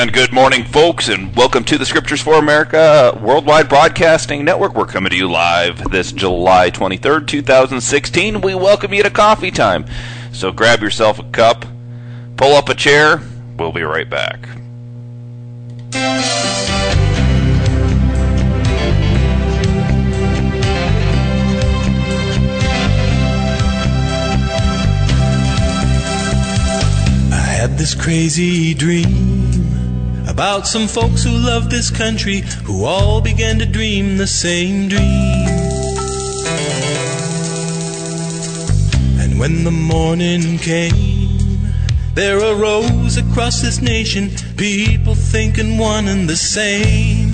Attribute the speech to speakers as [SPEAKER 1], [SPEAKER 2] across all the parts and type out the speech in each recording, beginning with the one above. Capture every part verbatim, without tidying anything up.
[SPEAKER 1] And good morning, folks, and welcome to the Scriptures for America Worldwide Broadcasting Network. We're coming to you live this July twenty-third, two thousand sixteen. We welcome you to coffee time. So grab yourself a cup, pull up a chair. We'll be right back.
[SPEAKER 2] I had this crazy dream about some folks who love this country, who all began to dream the same dream. And when the morning came, there arose across this nation people thinking one and the same.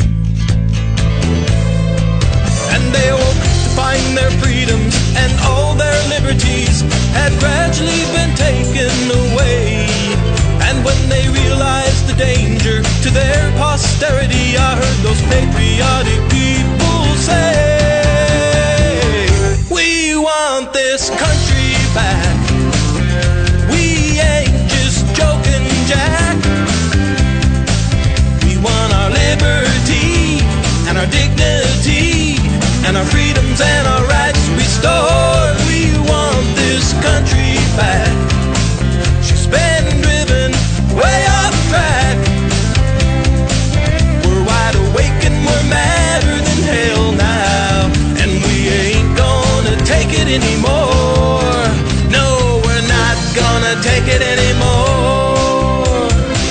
[SPEAKER 2] And they awoke to find their freedoms and all their liberties had gradually been taken away. And when they realized the danger to their posterity, I heard those patriotic people say, we want this country back. We ain't just joking, Jack. We want our liberty and our dignity and our freedoms and our rights restored. We want this country back. She's been driven way off track. We're wide awake and we're madder than hell now, and we ain't gonna take it anymore. No, we're not gonna take it anymore.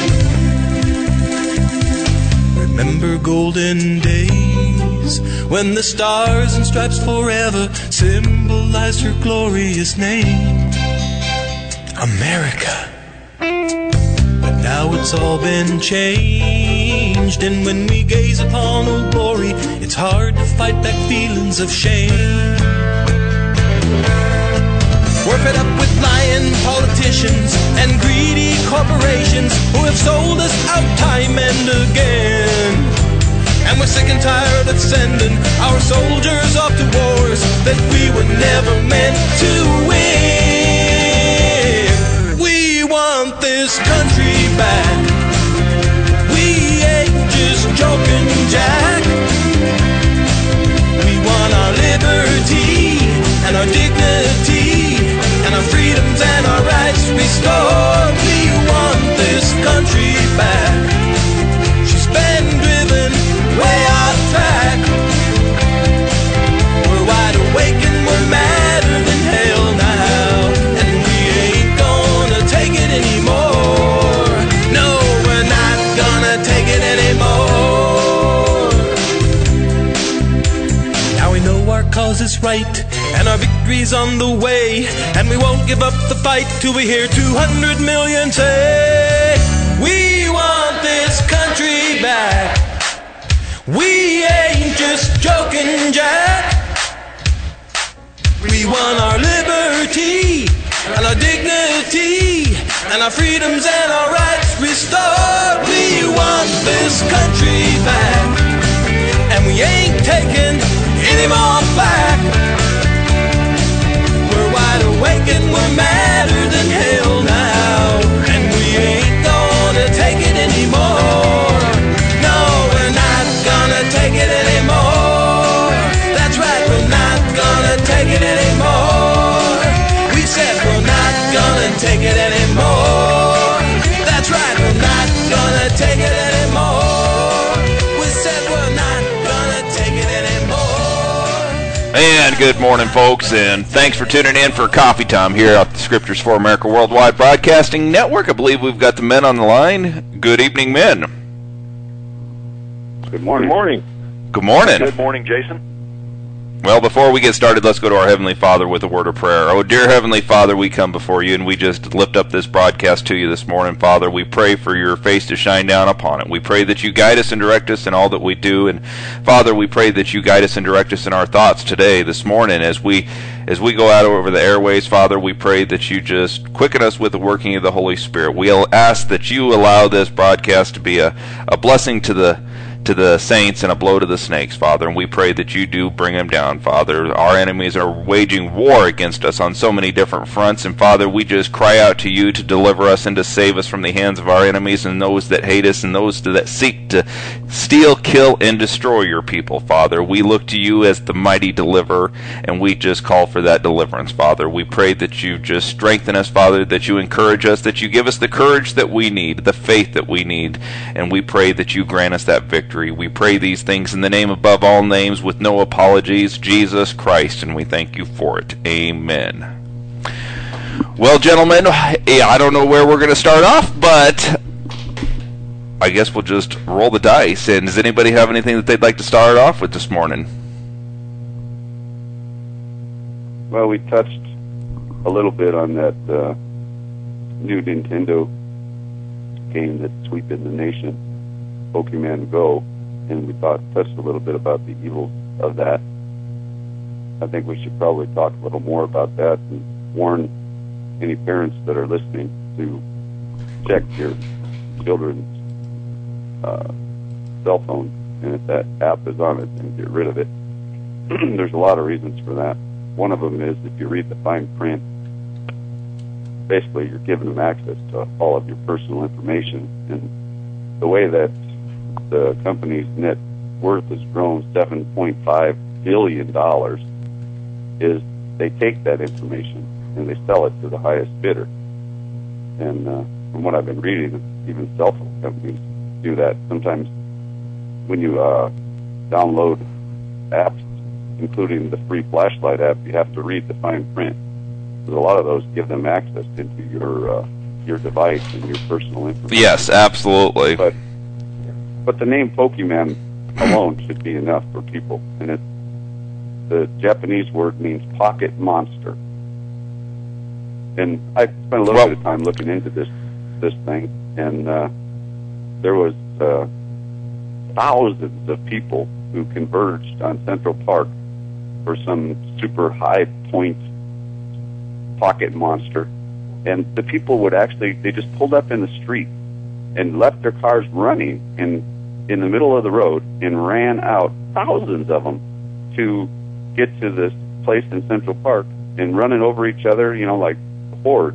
[SPEAKER 2] Remember golden days when the stars and stripes forever symbolized her glorious name, America. Now it's all been changed, and when we gaze upon old glory, it's hard to fight back feelings of shame. We're fed up with lying politicians and greedy corporations who have sold us out time and again. And we're sick and tired of sending our soldiers off to wars that we were never meant to win. We want this country back. We ain't just joking, Jack. We want our liberty and our dignity and our freedoms and our rights restored. We want this country back. She's been driven way off track. We're wide awake and we're madder than hell now, and we ain't gonna take it anymore. No, we're not gonna take it anymore. Now we know our cause is right and our victory's on the way, and we won't give up the fight till we hear two hundred million say, we want this country back. We ain't just joking, Jack. We want our liberty and our dignity and our freedoms and our rights restored. We want this country back, and we ain't taking any more back. We're wide awake and we're madder than hell now, and we ain't gonna take it anymore. No, we're not gonna take it anymore. That's right, we're not gonna take it anymore. We said we're not gonna take it anymore. That's right, we're not gonna take it anymore. We said we're not gonna take it anymore.
[SPEAKER 1] And good morning, folks, and thanks for tuning in for Coffee Time here at the Scriptures for America Worldwide Broadcasting Network. I believe we've got the men on the line. Good evening, men.
[SPEAKER 3] Good morning.
[SPEAKER 4] Good morning.
[SPEAKER 1] Good morning.
[SPEAKER 4] Good morning, Jason.
[SPEAKER 1] Well, before we get started, let's go to our Heavenly Father with a word of prayer. Oh, dear Heavenly Father, we come before you, and we just lift up this broadcast to you this morning, Father. We pray for your face to shine down upon it. We pray that you guide us and direct us in all that we do. And, Father, we pray that you guide us and direct us in our thoughts today, this morning, as we as we go out over the airways. Father, we pray that you just quicken us with the working of the Holy Spirit. We'll ask that you allow this broadcast to be a, a blessing to the to the saints and a blow to the snakes, Father. And we pray that you do bring them down, Father. Our enemies are waging war against us on so many different fronts. And Father, we just cry out to you to deliver us and to save us from the hands of our enemies and those that hate us and those that seek to steal, kill, and destroy your people, Father. We look to you as the mighty deliverer, and we just call for that deliverance, Father. We pray that you just strengthen us, Father, that you encourage us, that you give us the courage that we need, the faith that we need, and we pray that you grant us that victory. We pray these things in the name above all names with no apologies, Jesus Christ, and we thank you for it. Amen. Well, gentlemen, I don't know where we're going to start off, but I guess we'll just roll the dice. And does anybody have anything that they'd like to start off with this morning?
[SPEAKER 3] Well, we touched a little bit on that uh, new Nintendo game that's sweeping the nation, Pokemon Go, and we thought, touched a little bit about the evils of that. I think we should probably talk a little more about that and warn any parents that are listening to check your children's uh, cell phone, and if that app is on it, then get rid of it. There's a lot of reasons for that. One of them is if you read the fine print, basically you're giving them access to all of your personal information, and the way that the company's net worth has grown seven point five billion dollars is they take that information and they sell it to the highest bidder. And uh, from what I've been reading, even cell phone companies do that. Sometimes when you uh, download apps, including the free flashlight app, you have to read the fine print. Because a lot of those give them access into your uh, your device and your personal information.
[SPEAKER 1] Yes, absolutely.
[SPEAKER 3] But but the name Pokemon alone should be enough for people. And it's, the Japanese word means pocket monster. And I spent a little well, bit of time looking into this this thing, and uh, there was uh, thousands of people who converged on Central Park for some super high point pocket monster. And the people would actually, they just pulled up in the street and left their cars running in in the middle of the road and ran out, thousands of them, to get to this place in Central Park and running over each other, you know, like hordes.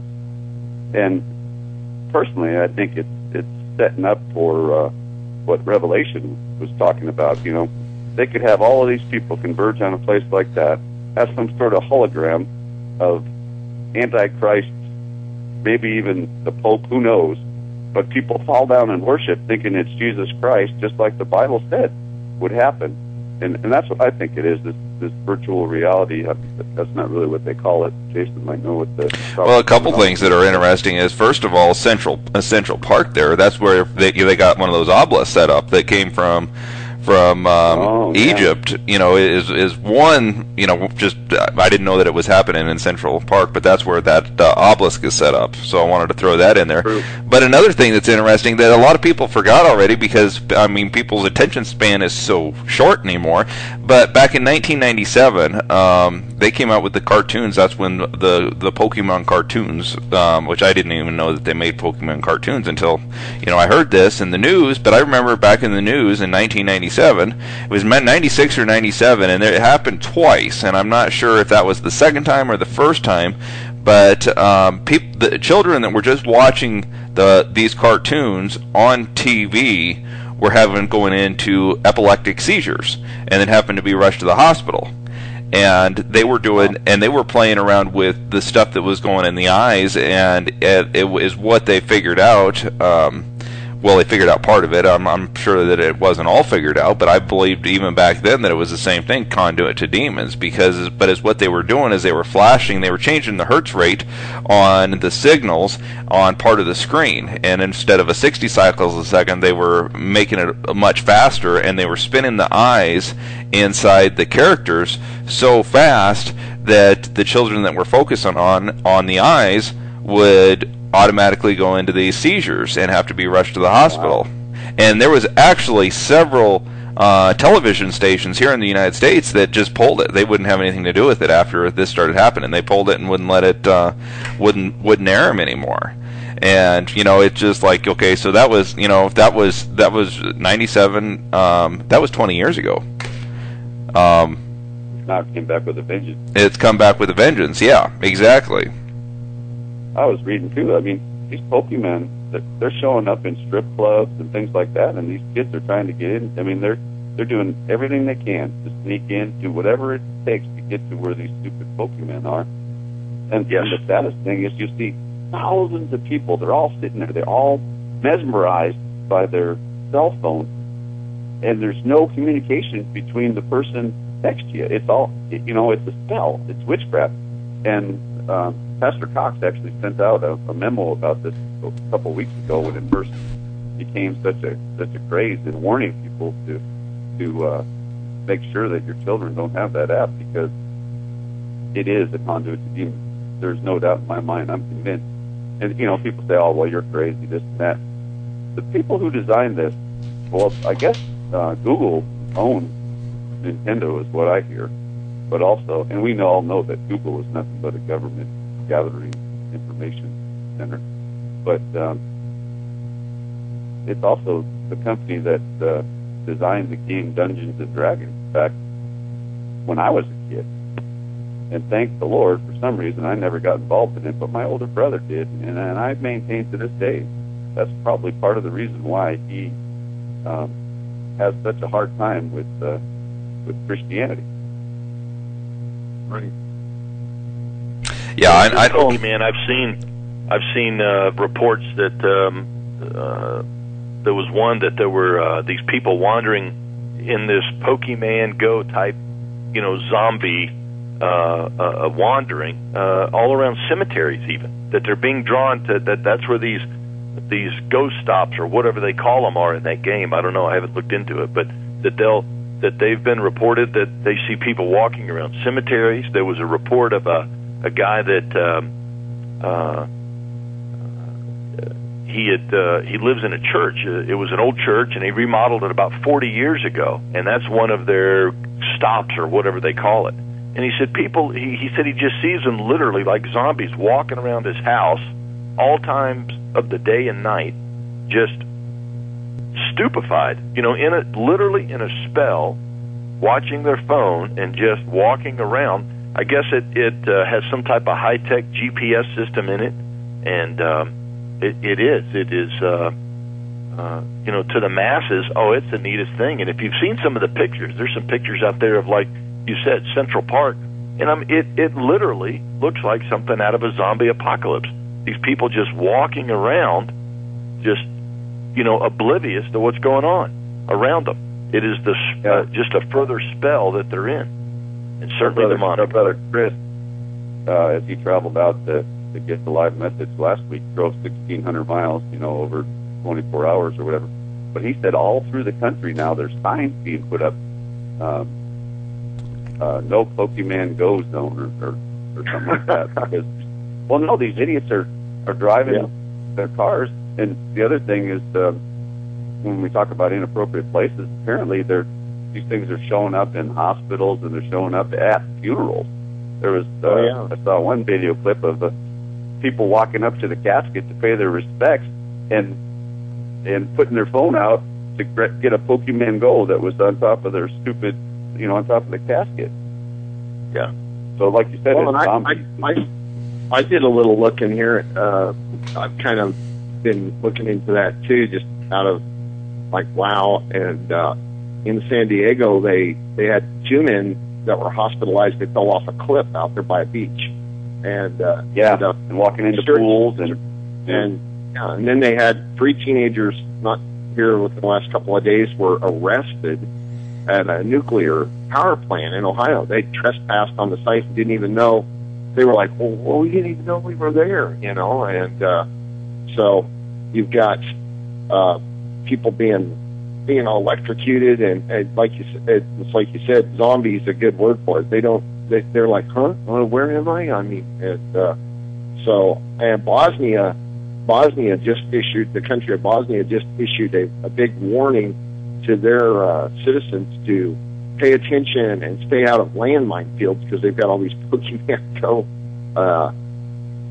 [SPEAKER 3] And personally, I think it's it's setting up for uh, what Revelation was talking about. You know, they could have all of these people converge on a place like that, have some sort of hologram of Antichrist, maybe even the Pope, who knows, but people fall down and worship thinking it's Jesus Christ, just like the Bible said would happen. And and that's what I think it is, this this virtual reality. That's not really what they call it. Jason might know what the...
[SPEAKER 1] Well, a couple things that are interesting is, first of all, Central uh, Central Park there, that's where they, they got one of those obelisks set up that came from from um,
[SPEAKER 3] oh, yeah.
[SPEAKER 1] Egypt, you know, is is one, you know, just, uh, I didn't know that it was happening in Central Park, but that's where that uh, obelisk is set up, so I wanted to throw that in there.
[SPEAKER 3] True.
[SPEAKER 1] But another thing that's interesting that a lot of people forgot already, because, I mean, people's attention span is so short anymore, but back in nineteen ninety-seven, um, they came out with the cartoons. That's when the, the Pokemon cartoons, um, which I didn't even know that they made Pokemon cartoons until, you know, I heard this in the news, but I remember back in the news in nineteen ninety-seven, it was ninety-six or ninety-seven, and it happened twice, and I'm not sure if that was the second time or the first time, but um, peop- the children that were just watching the these cartoons on T V were having going into epileptic seizures, and then happened to be rushed to the hospital. And they were doing, and they were playing around with the stuff that was going in the eyes, and it, it was what they figured out. Um, well, they figured out part of it. I'm, I'm sure that it wasn't all figured out, but I believed even back then that it was the same thing, conduit to demons. Because, but as what they were doing is they were flashing, they were changing the hertz rate on the signals on part of the screen, and instead of a sixty cycles a second, they were making it much faster, and they were spinning the eyes inside the characters so fast that the children that were focusing on on the eyes would automatically go into these seizures and have to be rushed to the hospital. Wow. And there was actually several uh, television stations here in the United States that just pulled it. They wouldn't have anything to do with it after this started happening. They pulled it and wouldn't let it, uh, wouldn't wouldn't air them anymore. And you know, it's just like, okay, so that was, you know, that was that was ninety-seven. Um, that was twenty years ago. Um,
[SPEAKER 3] now it came back with a vengeance.
[SPEAKER 1] It's come back with a vengeance. Yeah, exactly.
[SPEAKER 3] I was reading too. I mean, these Pokemon, they're showing up in strip clubs and things like that, and these kids are trying to get in. I mean, they're they're doing everything they can to sneak in, do whatever it takes to get to where these stupid Pokemon are. And,
[SPEAKER 4] yes.
[SPEAKER 3] and the saddest thing is you see thousands of people. They're all sitting there. They're all mesmerized by their cell phone, and there's no communication between the person next to you. It's all, you know, it's a spell. It's witchcraft. And um, Pastor Cox actually sent out a, a memo about this a couple of weeks ago when it first became such a such a craze, and warning people to to uh, make sure that your children don't have that app, because it is a conduit to demons. There's no doubt in my mind. I'm convinced. And, you know, people say, oh, well, you're crazy, this and that. The people who designed this, well, I guess uh, Google owns Nintendo is what I hear. But also, and we know, all know that Google is nothing but a government gathering information center. But um, it's also the company that uh, designed the game Dungeons and Dragons. In fact, when I was a kid, and thank the Lord, for some reason, I never got involved in it, but my older brother did, and, and I've maintained to this day that's probably part of the reason why he um, has such a hard time with uh, with Christianity.
[SPEAKER 4] Right.
[SPEAKER 1] Yeah, I, I don't.
[SPEAKER 4] Man, I've seen, I've seen uh, reports that um, uh, there was one that there were uh, these people wandering in this Pokemon Go type, you know, zombie. Uh, uh, wandering uh, all around cemeteries, even that they're being drawn to. That that's where these these ghost stops or whatever they call them are in that game. I don't know. I haven't looked into it, but that they'll that they've been reported that they see people walking around cemeteries. There was a report of a a guy that um, uh, he had uh, he lives in a church. It was an old church, and he remodeled it about forty years ago, and that's one of their stops or whatever they call it. And he said people, he, he said he just sees them literally like zombies walking around his house all times of the day and night, just stupefied, you know, in a, literally in a spell, watching their phone and just walking around. I guess it, it uh, has some type of high-tech G P S system in it, and um, it, it is. It is, uh, uh, you know, to the masses, oh, it's the neatest thing. And if you've seen some of the pictures, there's some pictures out there of, like, you said, Central Park, and um, it, it literally looks like something out of a zombie apocalypse. These people just walking around, just, you know, oblivious to what's going on around them. It is the,
[SPEAKER 3] yeah.
[SPEAKER 4] uh, just a further spell that they're in, and certainly
[SPEAKER 3] our brother,
[SPEAKER 4] demonic.
[SPEAKER 3] our brother Chris, uh, as he traveled out to, to get the live message last week, drove sixteen hundred miles, you know, over twenty-four hours or whatever. But he said all through the country now there's signs being put up, um, Uh, no Pokemon Go zone or, or, or something like that. Because, well, no, these idiots are, are driving yeah. their cars. And the other thing is, uh, when we talk about inappropriate places, apparently they're, these things are showing up in hospitals and they're showing up at funerals. There was, uh, oh, yeah. I saw one video clip of uh, people walking up to the casket to pay their respects and and putting their phone out to get a Pokemon Go that was on top of their stupid, you know, on top of the casket.
[SPEAKER 4] Yeah.
[SPEAKER 3] So, like you said,
[SPEAKER 5] well,
[SPEAKER 3] it's
[SPEAKER 5] I, I, I, I did a little look in here. Uh, I've kind of been looking into that too, just out of like, wow. And uh, in San Diego, they they had two men that were hospitalized. They fell off a cliff out there by a beach, and uh,
[SPEAKER 3] yeah,
[SPEAKER 5] and, uh,
[SPEAKER 3] and walking into pools and
[SPEAKER 5] and yeah, and then they had three teenagers, not here within the last couple of days, were arrested at a nuclear power plant in Ohio. They trespassed on the site and didn't even know. They were like, well, well we didn't even know we were there, you know. And uh, so you've got uh, people being being all electrocuted, and, and like you said, it's like you said, zombie is a good word for it. They don't. They, they're like, huh? Uh, where am I? I mean, and uh, so and Bosnia, Bosnia just issued the country of Bosnia just issued a, a big warning to their uh, citizens to pay attention and stay out of landmine fields because they've got all these Pokemon Go uh,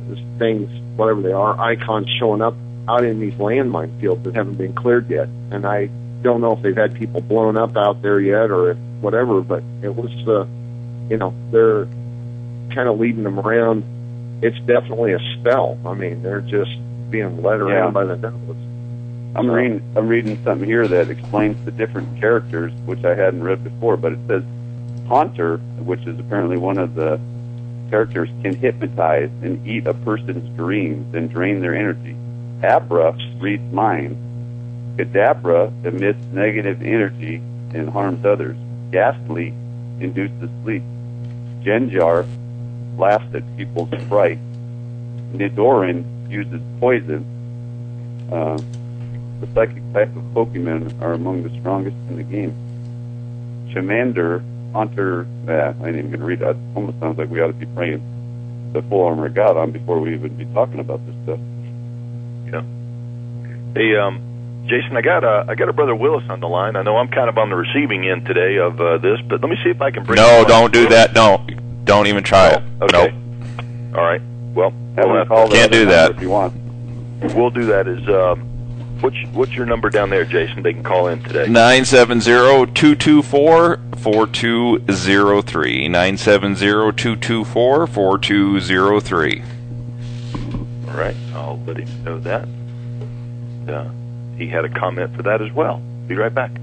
[SPEAKER 5] this things, whatever they are, icons showing up out in these landmine fields that haven't been cleared yet. And I don't know if they've had people blown up out there yet or if whatever, but it was, uh, you know, they're kind of leading them around. It's definitely a spell. I mean, they're just being led around
[SPEAKER 3] Yeah.
[SPEAKER 5] by the nose.
[SPEAKER 3] I'm
[SPEAKER 5] So-
[SPEAKER 3] reading I'm reading something here that explains the different characters, which I hadn't read before, but it says Haunter, which is apparently one of the characters, can hypnotize and eat a person's dreams and drain their energy. Abra reads minds. Kadabra emits negative energy and harms others. Ghastly induces sleep. Genjar laughs at people's fright. Nidoran uses poison. Uh, the psychic type of Pokemon are among the strongest in the game. Charmander, Haunter, eh, I ain't even going to read that. It almost sounds like we ought to be praying the full armor of God on before we even be talking about this stuff.
[SPEAKER 4] Yeah. Hey, um, Jason, I got a I got a brother Willis on the line. I know I'm kind of on the receiving end today of uh, this, but let me see if I can bring.
[SPEAKER 1] No,
[SPEAKER 4] him
[SPEAKER 1] don't
[SPEAKER 4] on.
[SPEAKER 1] do that. No, don't even try it.
[SPEAKER 4] Oh, okay.
[SPEAKER 1] No.
[SPEAKER 4] All right. Well,
[SPEAKER 3] Have
[SPEAKER 4] we'll,
[SPEAKER 3] him
[SPEAKER 4] have
[SPEAKER 3] call the
[SPEAKER 1] Can't
[SPEAKER 3] other
[SPEAKER 1] do that.
[SPEAKER 3] number if you want.
[SPEAKER 4] we'll do that. Is uh, what's what's your number down there, Jason? They can call in today.
[SPEAKER 1] nine seven zero, two two four, four two zero three. nine seven zero, two two four, four two zero three.
[SPEAKER 4] All right. I'll let him know that. Uh, he had a comment for that as well. Be right back.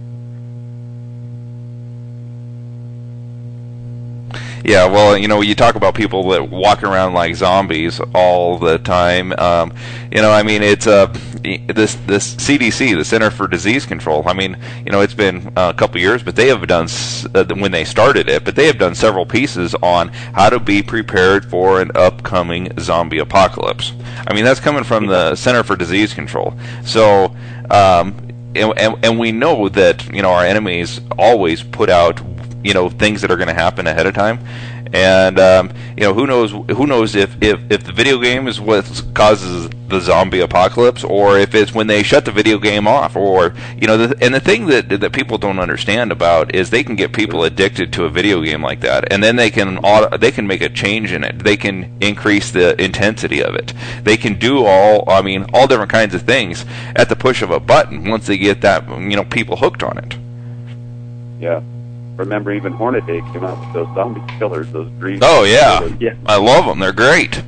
[SPEAKER 1] Yeah, well, you know, you talk about people that walk around like zombies all the time. Um, you know, I mean, it's uh, this this C D C, the Center for Disease Control. I mean, you know, it's been a couple years, but they have done s- uh, when they started it, but they have done several pieces on how to be prepared for an upcoming zombie apocalypse. I mean, that's coming from the Center for Disease Control. So, um, and, and, and we know that, you know, our enemies always put out, you know, things that are going to happen ahead of time, and um, you know, who knows? Who knows if, if if the video game is what causes the zombie apocalypse, or if it's when they shut the video game off, or you know, the, and the thing that that people don't understand about is they can get people addicted to a video game like that, and then they can auto, they can make a change in it. They can increase the intensity of it. They can do all, I mean, all different kinds of things at the push of a button once they get that, you know, people hooked on it.
[SPEAKER 3] Yeah. Remember, even Hornady came out with those zombie killers, those dreams.
[SPEAKER 1] Oh yeah,
[SPEAKER 5] Yeah.
[SPEAKER 1] I love them. They're great.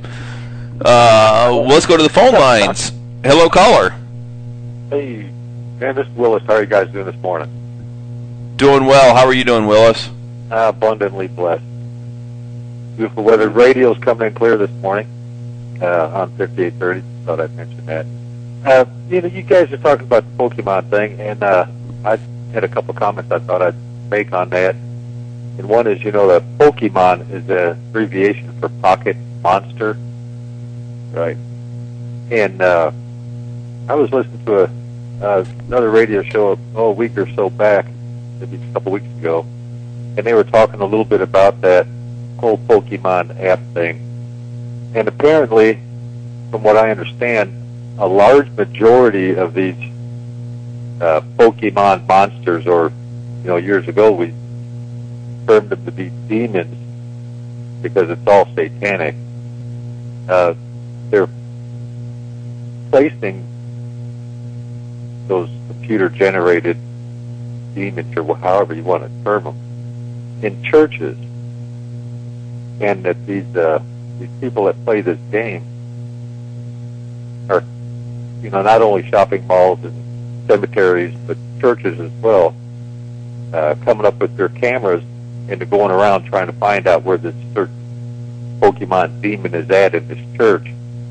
[SPEAKER 1] Uh, let's go to the phone lines. Hello, caller.
[SPEAKER 6] Hey, man, this is Willis. How are you guys doing this morning?
[SPEAKER 1] Doing well. How are you doing, Willis?
[SPEAKER 6] Uh, abundantly blessed. Beautiful weather. Radio's coming in clear this morning uh, on fifty-eight thirty. Thought I'd mention that. Uh, you know, you guys are talking about the Pokemon thing, and uh, I had a couple comments I thought I'd make on that. And one is, you know, that Pokemon is an abbreviation for Pocket Monster.
[SPEAKER 3] Right.
[SPEAKER 6] And uh, I was listening to a uh, another radio show oh, a week or so back, maybe a couple weeks ago, and they were talking a little bit about that whole Pokemon app thing. And apparently, from what I understand, a large majority of these uh, Pokemon monsters, or you know, years ago we termed them to be demons because it's all satanic. Uh, they're placing those computer-generated demons, or however you want to term them, in churches, and that these uh, these people that play this game are, you know, not only shopping malls and cemeteries, but churches as well, uh, coming up with their cameras and going around trying to find out where this certain Pokemon demon is at in this church,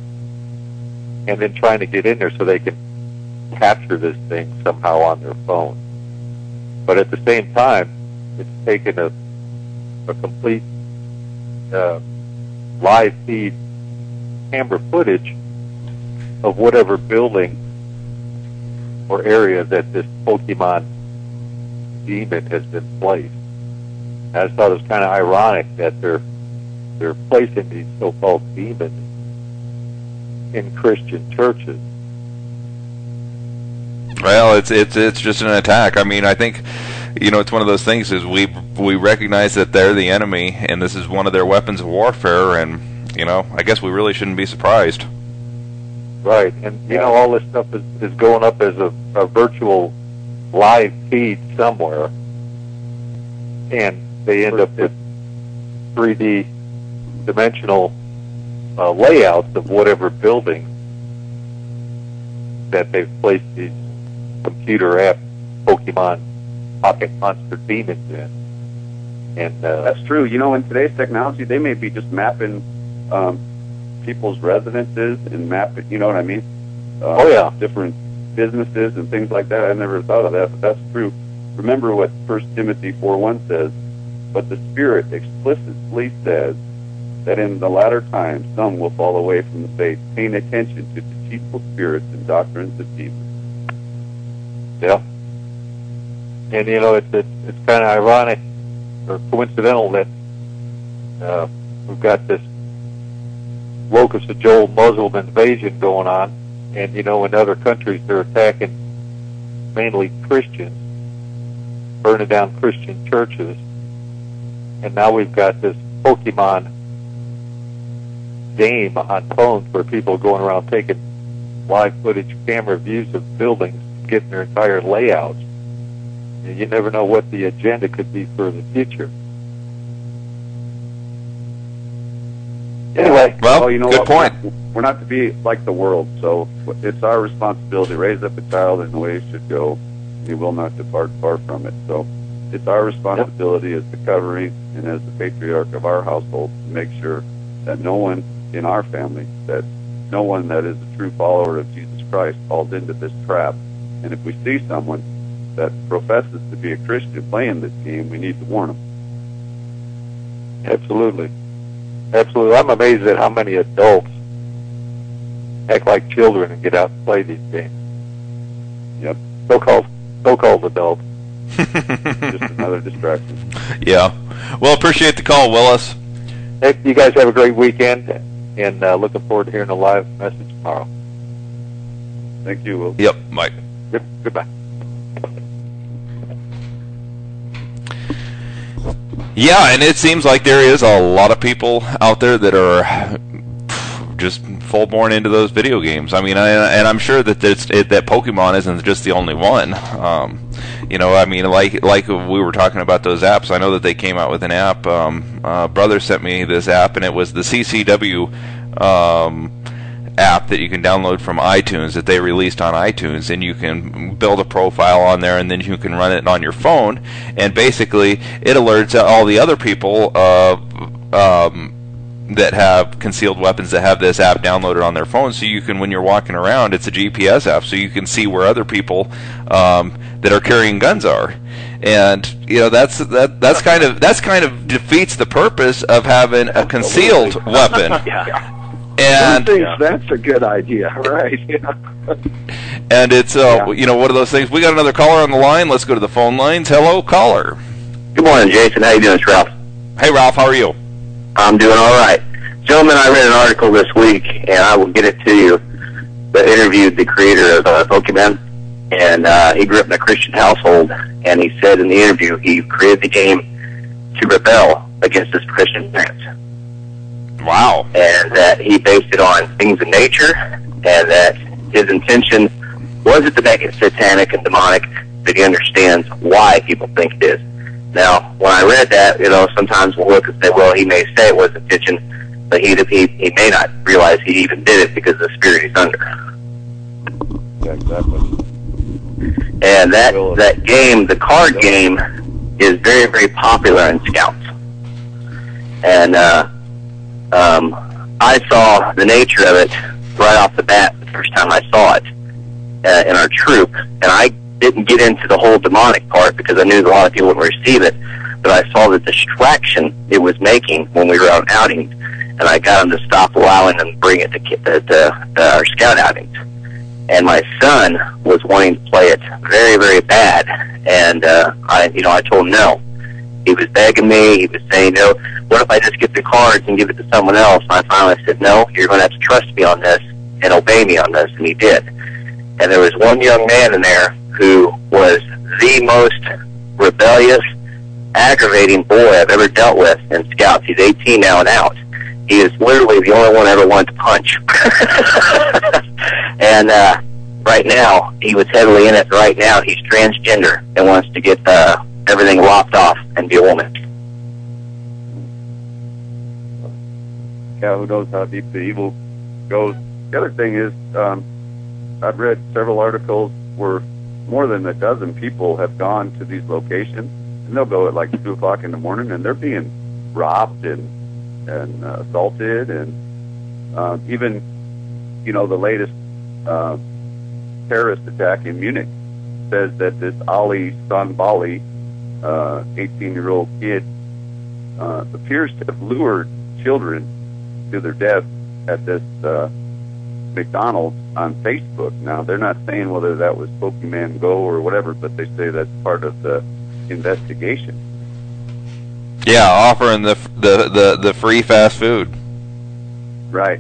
[SPEAKER 6] and then trying to get in there so they can capture this thing somehow on their phone. But at the same time, it's taken a, a complete uh, live feed camera footage of whatever building or area that this Pokemon demon has been placed. And I just thought it was kind of ironic that they're they're placing these so-called demons in Christian churches.
[SPEAKER 1] Well, it's it's it's just an attack. I mean, I think, you know, it's one of those things is we we recognize that they're the enemy, and this is one of their weapons of warfare, and you know, I guess we really shouldn't be surprised.
[SPEAKER 6] Right, and you know, all this stuff is, is going up as a, a virtual live feed somewhere, and they end up with three D dimensional uh, layouts of whatever building that they've placed these computer app Pokemon Pocket Monster demons in. And uh,
[SPEAKER 3] that's true. You know, in today's technology, they may be just mapping um, people's residences and mapping, you know what I mean? Uh,
[SPEAKER 6] oh, yeah.
[SPEAKER 3] Different businesses and things like that. I never thought of that, but that's true. Remember what First Timothy four one says, but the Spirit explicitly says that in the latter times some will fall away from the faith, paying attention to deceitful spirits and doctrines of demons.
[SPEAKER 6] Yeah. And, you know, it's, it's, it's kind of ironic or coincidental that uh, we've got this locus of Joel Muslim invasion going on, and, you know, in other countries they're attacking mainly Christians, burning down Christian churches, and now we've got this Pokemon game on phones where people are going around taking live footage camera views of buildings, getting their entire layouts. And you never know what the agenda could be for the future. Anyway,
[SPEAKER 1] well,
[SPEAKER 3] oh, you know
[SPEAKER 1] good
[SPEAKER 3] what?
[SPEAKER 1] point.
[SPEAKER 3] We're not to be like the world, so it's our responsibility to raise up a child in the way he should go. He will not depart far from it. So it's our responsibility yep. as the covering and as the patriarch of our household to make sure that no one in our family, that no one that is a true follower of Jesus Christ falls into this trap. And if we see someone that professes to be a Christian playing this game, we need to warn them.
[SPEAKER 6] Absolutely. Absolutely. I'm amazed at how many adults act like children and get out and play these games.
[SPEAKER 3] Yep.
[SPEAKER 6] So-called, so-called adults.
[SPEAKER 3] Just another distraction.
[SPEAKER 1] Yeah. Well, appreciate the call, Willis.
[SPEAKER 6] Hey, you guys have a great weekend, and uh, looking forward to hearing a live message tomorrow.
[SPEAKER 3] Thank you, Will.
[SPEAKER 1] Yep, Mike.
[SPEAKER 6] Yep. Goodbye.
[SPEAKER 1] Yeah, and it seems like there is a lot of people out there that are just full born into those video games. I mean, I, and I'm sure that this, it, that Pokemon isn't just the only one. Um, you know, I mean, like like we were talking about those apps. I know that they came out with an app. Um, uh, brother sent me this app, and it was the C C W um, app that you can download from iTunes that they released on iTunes, and you can build a profile on there, and then you can run it on your phone, and basically it alerts all the other people uh, um, that have concealed weapons that have this app downloaded on their phone, so you can, when you're walking around, it's a G P S app, so you can see where other people um, that are carrying guns are. And you know, that's that that's kind of that's kind of defeats the purpose of having a concealed weapon.
[SPEAKER 5] Yeah.
[SPEAKER 1] And
[SPEAKER 5] yeah. That's a good idea, right? Yeah.
[SPEAKER 1] And it's uh,
[SPEAKER 5] Yeah.
[SPEAKER 1] you know, one of those things. We got another caller on the line. Let's go to the phone lines. Hello, caller.
[SPEAKER 7] Good morning, Jason. How you doing? It's Ralph.
[SPEAKER 1] Hey, Ralph. How are you?
[SPEAKER 7] I'm doing all right. Gentlemen, I read an article this week, and I will get it to you, that interviewed the creator of uh, Pokemon, and uh, he grew up in a Christian household, and he said in the interview he created the game to rebel against his Christian parents.
[SPEAKER 1] Wow.
[SPEAKER 7] And that he based it on things in nature, and that his intention wasn't to make it satanic and demonic, but he understands why people think it is. Now, when I read that, you know, sometimes we'll look and say, well, he may say it was intention, but he, he, he may not realize he even did it because of the spirit he's under.
[SPEAKER 3] Yeah, exactly.
[SPEAKER 7] And that, that game, the card game, is very, very popular in Scouts. And, uh, Um, I saw the nature of it right off the bat the first time I saw it uh, in our troop, and I didn't get into the whole demonic part because I knew a lot of people wouldn't receive it, but I saw the distraction it was making when we were out outings, and I got them to stop allowing them to bring it to, to, to, to our scout outings. And my son was wanting to play it very, very bad, and uh, I, you know, I told him no. He was begging me. He was saying, no, what if I just get the cards and give it to someone else? And I finally said, no, you're going to have to trust me on this and obey me on this. And he did. And there was one young man in there who was the most rebellious, aggravating boy I've ever dealt with in Scouts. He's eighteen now and out. he is literally the only one I ever wanted to punch. And uh, right now, he was heavily in it. Right now, he's transgender and wants to get uh, everything lopped off and be a woman.
[SPEAKER 3] Yeah, who knows how deep the evil goes. The other thing is, um, I've read several articles where more than a dozen people have gone to these locations, and they'll go at like two o'clock in the morning, and they're being robbed and and uh, assaulted, and uh, even, you know, the latest uh, terrorist attack in Munich says that this Ali Sanbali, uh, eighteen-year-old kid, uh, appears to have lured children to their death at this uh, McDonald's on Facebook. Now, they're not saying whether that was Pokemon Go or whatever, but they say that's part of the investigation.
[SPEAKER 1] Yeah, offering the the the, the free fast food.
[SPEAKER 3] Right.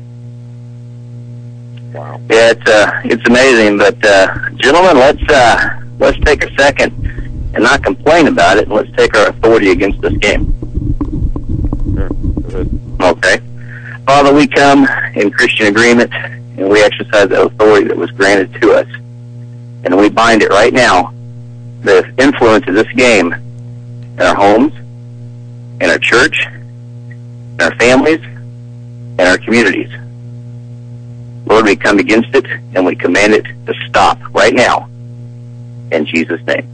[SPEAKER 5] Wow.
[SPEAKER 7] Yeah, it's uh, it's amazing. But uh, gentlemen, let's uh, let's take a second and not complain about it. And let's take our authority against this game.
[SPEAKER 3] Sure. Good.
[SPEAKER 7] Okay, Father, we come in Christian agreement, and we exercise the authority that was granted to us, and we bind it right now. The influence of this game in our homes, in our church, in our families, in our communities. Lord, we come against it, and we command it to stop right now, in Jesus' name.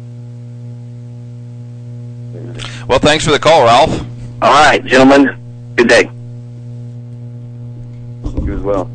[SPEAKER 1] Well, thanks for the call, Ralph.
[SPEAKER 7] All right, gentlemen, good day.
[SPEAKER 3] You as well.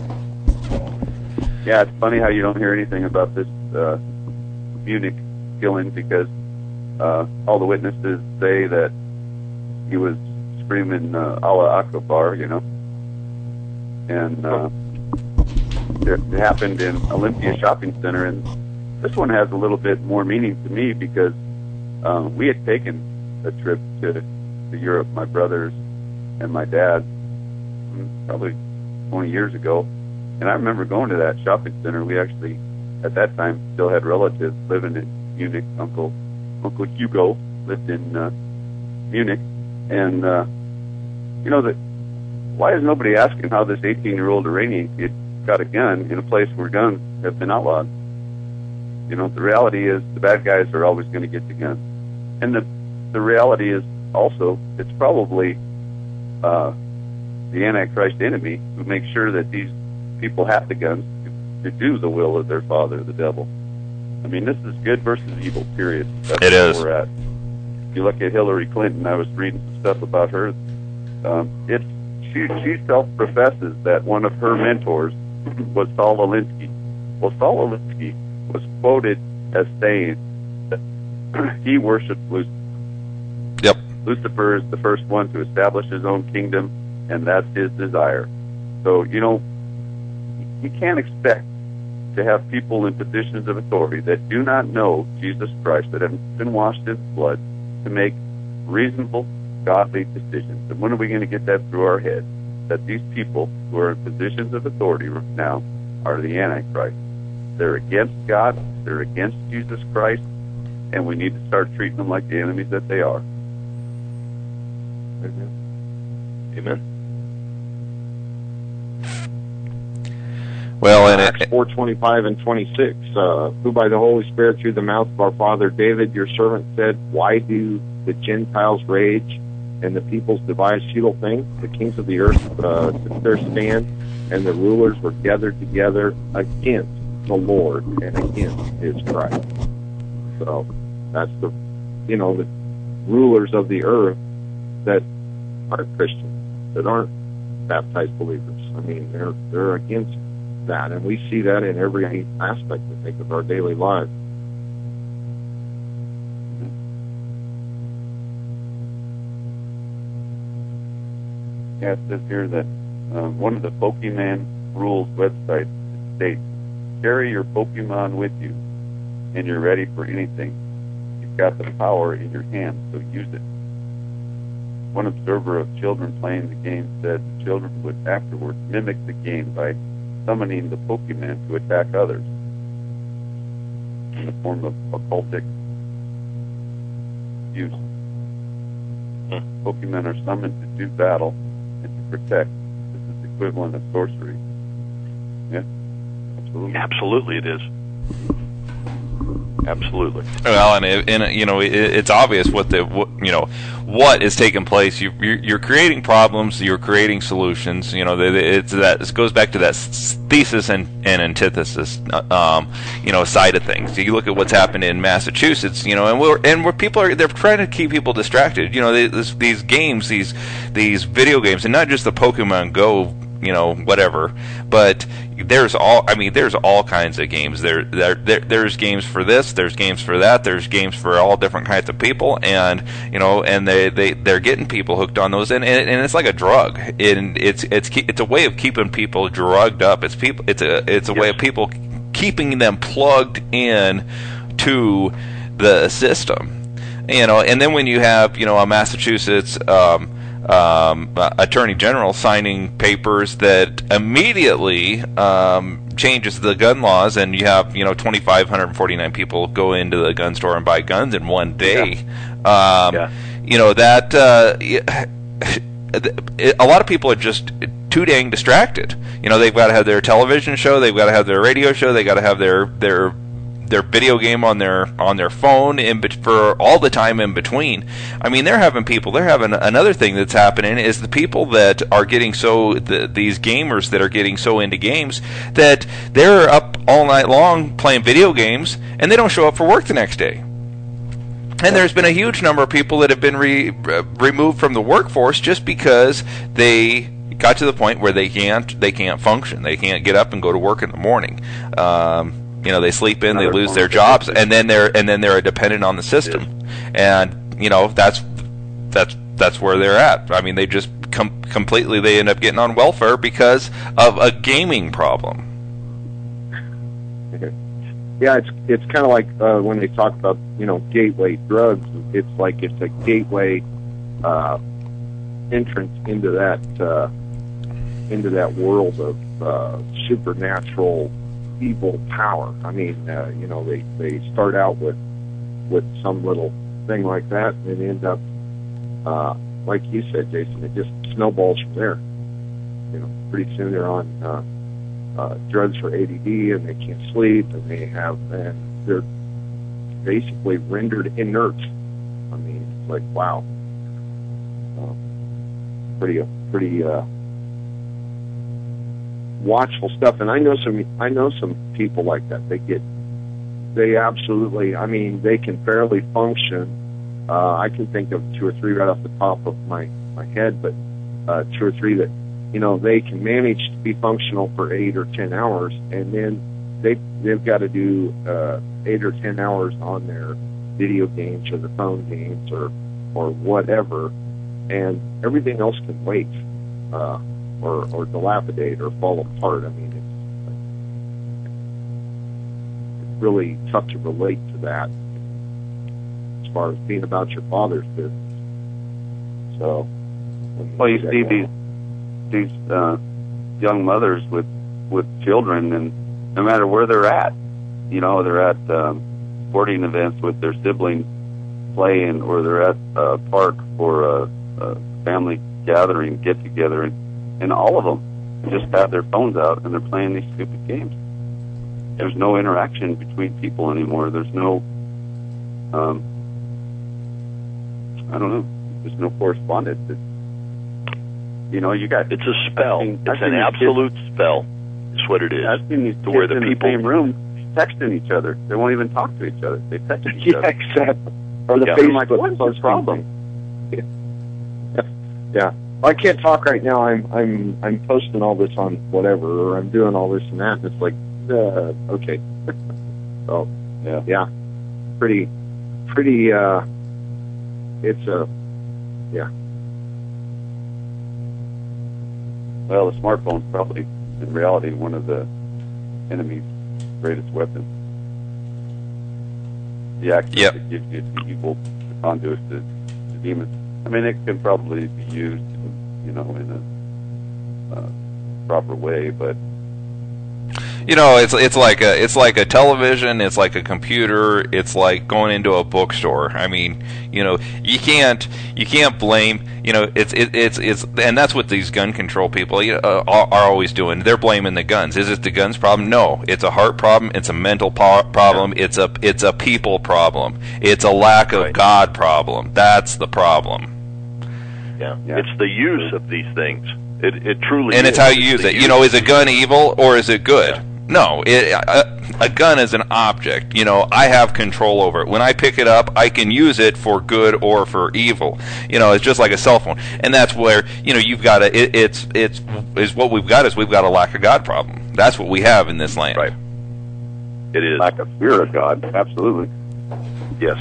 [SPEAKER 3] Yeah, it's funny how you don't hear anything about this uh, Munich killing, because uh, all the witnesses say that he was screaming uh, Allah Akbar, you know. And uh, it happened in Olympia Shopping Center, and this one has a little bit more meaning to me because uh, we had taken a trip to, to Europe, my brothers and my dad, probably twenty years ago. And I remember going to that shopping center. We actually, at that time, still had relatives living in Munich. Uncle Uncle Hugo lived in uh, Munich. And, uh, you know, that why is nobody asking how this eighteen-year-old Iranian kid got a gun in a place where guns have been outlawed? You know, the reality is the bad guys are always going to get the guns. And the, the reality is also it's probably uh, the Antichrist enemy who makes sure that these people have the guns to, to do the will of their father, the devil. I mean, this is good versus evil, period. That's
[SPEAKER 1] It
[SPEAKER 3] where
[SPEAKER 1] is.
[SPEAKER 3] we're at. If you look at Hillary Clinton, I was reading some stuff about her. Um, it's she, she self-professes that one of her mentors was Saul Alinsky. Well, Saul Alinsky was quoted as saying that he worshipped Lucifer.
[SPEAKER 1] Yep.
[SPEAKER 3] Lucifer is the first one to establish his own kingdom, and that's his desire. So, you know, you can't expect to have people in positions of authority that do not know Jesus Christ, that have been washed in blood, to make reasonable, godly decisions. And when are we going to get that through our heads? That these people who are in positions of authority right now are the Antichrist. They're against God, they're against Jesus Christ, and we need to start treating them like the enemies that they are.
[SPEAKER 4] Amen. Amen.
[SPEAKER 1] Well, and
[SPEAKER 5] Acts
[SPEAKER 1] it,
[SPEAKER 5] four twenty-five and twenty-six, uh, who by the Holy Spirit through the mouth of our father David, your servant, said, why do the Gentiles rage and the peoples devise futile things? The kings of the earth uh, took their stand, and the rulers were gathered together against the Lord and against his Christ. So that's the, you know, the rulers of the earth that aren't Christians, that aren't baptized believers. I mean, they're they're against that, and we see that in every aspect, I think, of our daily lives.
[SPEAKER 3] Yeah, it says here that um, one of the Pokemon rules websites states, carry your Pokemon with you, and you're ready for anything. You've got the power in your hand, so use it. One observer of children playing the game said the children would afterwards mimic the game by summoning the Pokemon to attack others in the form of occultic use. Pokemon are summoned to do battle and to protect. This is the equivalent of sorcery. Yeah, absolutely.
[SPEAKER 4] Absolutely, it is. Absolutely.
[SPEAKER 1] Well, and, it, and you know, it, it's obvious what the what, you know what is taking place. You, you're, you're creating problems. You're creating solutions. You know, it's that. This goes back to that thesis and, and antithesis, um, you know, side of things. You look at what's happened in Massachusetts. You know, and we're and where people are, they're trying to keep people distracted. You know, they, this, these games, these these video games, and not just the Pokemon Go. You know, whatever, but there's all. I mean, there's all kinds of games. There, there, there, there's games for this. There's games for that. There's games for all different kinds of people, and you know, and they, they, they're getting people hooked on those, and, and, and it's like a drug. And it's, it's, it's a way of keeping people drugged up. It's people. It's a, it's a way of people keeping them plugged in to the system. You know, and then when you have, you know, a Massachusetts. Um, Um, uh, Attorney General signing papers that immediately um, changes the gun laws, and you have you know two thousand five hundred forty-nine people go into the gun store and buy guns in one day. Yeah. Um, yeah. You know that uh, a lot of people are just too dang distracted. You know they've got to have their television show, they've got to have their radio show, they got to have their their their video game on their on their phone in be- for all the time in between. I mean, they're having people. They're having another thing that's happening is the people that are getting so the, these gamers that are getting so into games that they're up all night long playing video games and they don't show up for work the next day. And there's been a huge number of people that have been re- removed from the workforce just because they got to the point where they can't they can't function. They can't get up and go to work in the morning. Um, You know, they sleep in, they lose their jobs, and then they're and then they're dependent on the system, and you know that's that's that's where they're at. I mean, they just com- completely they end up getting on welfare because of a gaming problem.
[SPEAKER 5] Yeah, it's it's kind of like uh, when they talk about you know gateway drugs. It's like it's a gateway uh, entrance into that uh, into that world of uh, supernatural. Evil power. I mean, uh, you know, they, they start out with with some little thing like that, and end up, uh, like you said, Jason, it just snowballs from there. You know, pretty soon they're on uh, uh, drugs for A D D, and they can't sleep, and they have, and they're basically rendered inert. I mean, it's like wow, uh, pretty, pretty. Uh, watchful stuff, and I know some I know some people like that. They get they absolutely I mean they can barely function. uh, I can think of two or three right off the top of my my head, but uh, two or three that you know they can manage to be functional for eight or ten hours, and then they they've got to do uh, eight or ten hours on their video games or the phone games or or whatever, and everything else can wait. uh, Or, or dilapidate or fall apart. I mean, it's, it's really tough to relate to that as far as being about your father's business. So,
[SPEAKER 3] well, you see these these uh, young mothers with with children, and no matter where they're at, you know, they're at um, sporting events with their siblings playing, or they're at a park for a, a family gathering, get together, and And all of them just have their phones out and they're playing these stupid games. There's no interaction between people anymore. There's no, um, I don't know, there's no correspondence. It's, you know, you got.
[SPEAKER 4] It's a spell.
[SPEAKER 3] I've seen,
[SPEAKER 4] it's
[SPEAKER 3] I've
[SPEAKER 4] an absolute
[SPEAKER 3] kids,
[SPEAKER 4] spell. It's what it is.
[SPEAKER 3] I've seen these
[SPEAKER 4] to
[SPEAKER 3] kids
[SPEAKER 4] where the
[SPEAKER 3] in
[SPEAKER 4] people
[SPEAKER 3] the same room texting each other. They won't even talk to each other. They text each
[SPEAKER 5] yeah,
[SPEAKER 3] other.
[SPEAKER 5] Exactly. Or the
[SPEAKER 3] yeah.
[SPEAKER 5] Facebook
[SPEAKER 3] I'm like, what's the problem?
[SPEAKER 5] Yeah. yeah. I can't talk right now. I'm I'm I'm posting all this on whatever, or I'm doing all this and that. And it's like, uh, okay. so
[SPEAKER 3] yeah,
[SPEAKER 5] yeah, pretty, pretty. Uh, it's a, yeah.
[SPEAKER 3] Well, the smartphone's probably in reality one of the enemy's greatest weapons. The access
[SPEAKER 1] yep.
[SPEAKER 3] that gives you to evil, the conduit to, to demons. I mean, it can probably be used, you know, in a uh, proper way, but
[SPEAKER 1] You know, it's it's like a it's like a television, it's like a computer, it's like going into a bookstore. I mean, you know, you can't you can't blame. You know, it's it, it's it's and that's what these gun control people you know, uh, are, are always doing. They're blaming the guns. Is it the guns problem? No, it's a heart problem. It's a mental po- problem. It's a it's a people problem. It's a lack of
[SPEAKER 4] Right.
[SPEAKER 1] God problem. That's the problem.
[SPEAKER 4] Yeah.
[SPEAKER 3] Yeah.
[SPEAKER 4] It's the use of these things. It it truly
[SPEAKER 1] And
[SPEAKER 4] is.
[SPEAKER 1] it's how you use
[SPEAKER 4] the
[SPEAKER 1] it. You know, is a gun evil or is it good?
[SPEAKER 4] Yeah.
[SPEAKER 1] No, it, a, a gun is an object. You know, I have control over it. When I pick it up, I can use it for good or for evil. You know, it's just like a cell phone, and that's where you know you've got a. It, it's it's is what we've got is we've got a lack of God problem. That's what we have in this land.
[SPEAKER 4] Right. It is.
[SPEAKER 3] Lack of fear of God, absolutely.
[SPEAKER 4] Yes.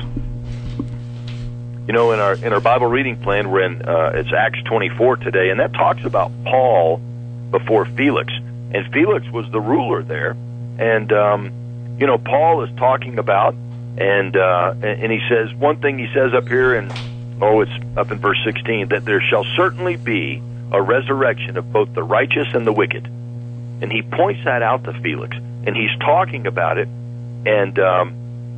[SPEAKER 4] You know, in our in our Bible reading plan, we're in uh, it's Acts twenty-four today, and that talks about Paul before Felix, and Felix was the ruler there, and um, you know Paul is talking about, and uh, and, and he says one thing he says up here, and oh, it's up in verse sixteen, that there shall certainly be a resurrection of both the righteous and the wicked, and he points that out to Felix, and he's talking about it, and um,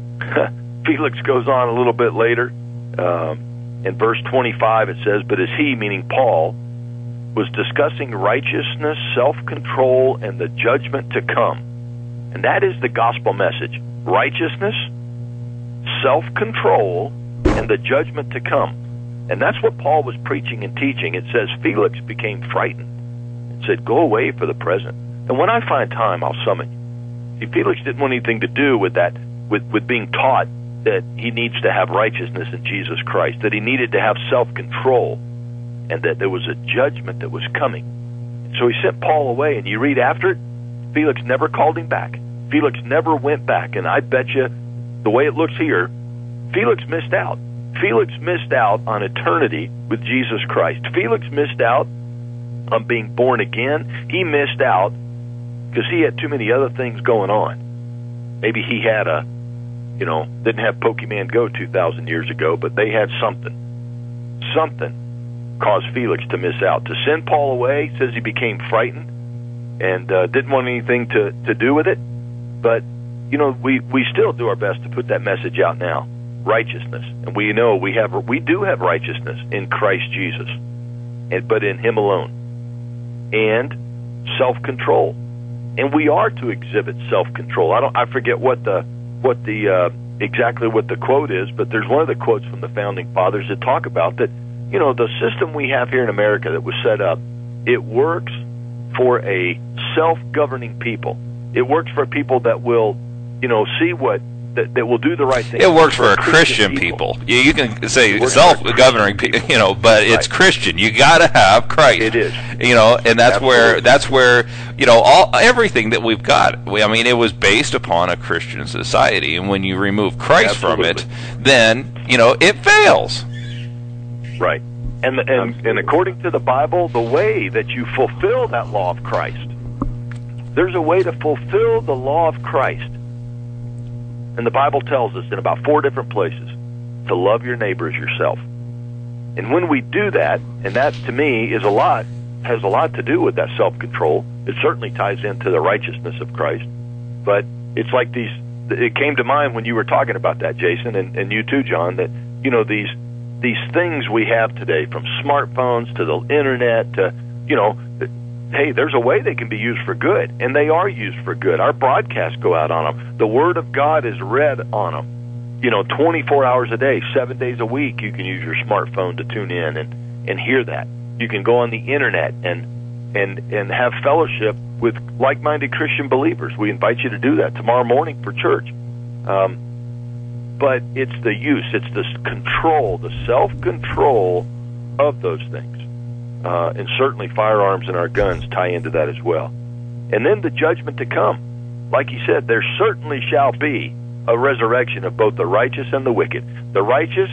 [SPEAKER 4] Felix goes on a little bit later. Um, in verse twenty-five it says, but as he, meaning Paul, was discussing righteousness, self-control, and the judgment to come. And that is the gospel message. Righteousness, self-control, and the judgment to come. And that's what Paul was preaching and teaching. It says Felix became frightened and said, go away for the present. And when I find time, I'll summon you. See, Felix didn't want anything to do with that, with, with being taught that he needs to have righteousness in Jesus Christ, that he needed to have self-control, and that there was a judgment that was coming. So he sent Paul away, and you read after it, Felix never called him back. Felix never went back, and I bet you, the way it looks here, Felix missed out. Felix missed out on eternity with Jesus Christ. Felix missed out on being born again. He missed out because he had too many other things going on. Maybe he had a You know, didn't have Pokemon Go two thousand years ago, but they had something. Something caused Felix to miss out. To send Paul away, says he became frightened and uh, didn't want anything to, to do with it. But, you know, we, we still do our best to put that message out now. Righteousness. And we know we have we do have righteousness in Christ Jesus, and but in Him alone. And self-control. And we are to exhibit self-control. I don't I forget what the what the uh, exactly what the quote is, but there's one of the quotes from the Founding Fathers that talk about that, you know, the system we have here in America that was set up, it works for a self-governing people. It works for people that will, you know, see what, that, that will do the right thing.
[SPEAKER 1] It works for, for a Christian, Christian people. people. You, you can say self-governing people, you know, but it's right. Christian. You got to have Christ.
[SPEAKER 4] It is.
[SPEAKER 1] You know, and that's
[SPEAKER 4] Absolutely.
[SPEAKER 1] where that's where you know all everything that we've got. We, I mean, it was based upon a Christian society, and when you remove Christ
[SPEAKER 4] Absolutely.
[SPEAKER 1] from it, then you know it fails.
[SPEAKER 4] Right. And and and according to the Bible, the way that you fulfill that law of Christ, there's a way to fulfill the law of Christ. And the Bible tells us in about four different places to love your neighbor as yourself. And when we do that, and that to me is a lot, has a lot to do with that self-control. It certainly ties into the righteousness of Christ. But it's like these, it came to mind when you were talking about that, Jason, and, and you too, John, that, you know, these these things we have today, from smartphones to the internet to, you know, hey, there's a way they can be used for good, and they are used for good. Our broadcasts go out on them. The Word of God is read on them. You know, twenty-four hours a day, seven days a week, you can use your smartphone to tune in and, and hear that. You can go on the internet and and and have fellowship with like-minded Christian believers. We invite you to do that tomorrow morning for church. Um, but it's the use, it's the control, the self-control of those things. Uh, and certainly firearms and our guns tie into that as well. And then the judgment to come. Like he said, there certainly shall be a resurrection of both the righteous and the wicked. The righteous,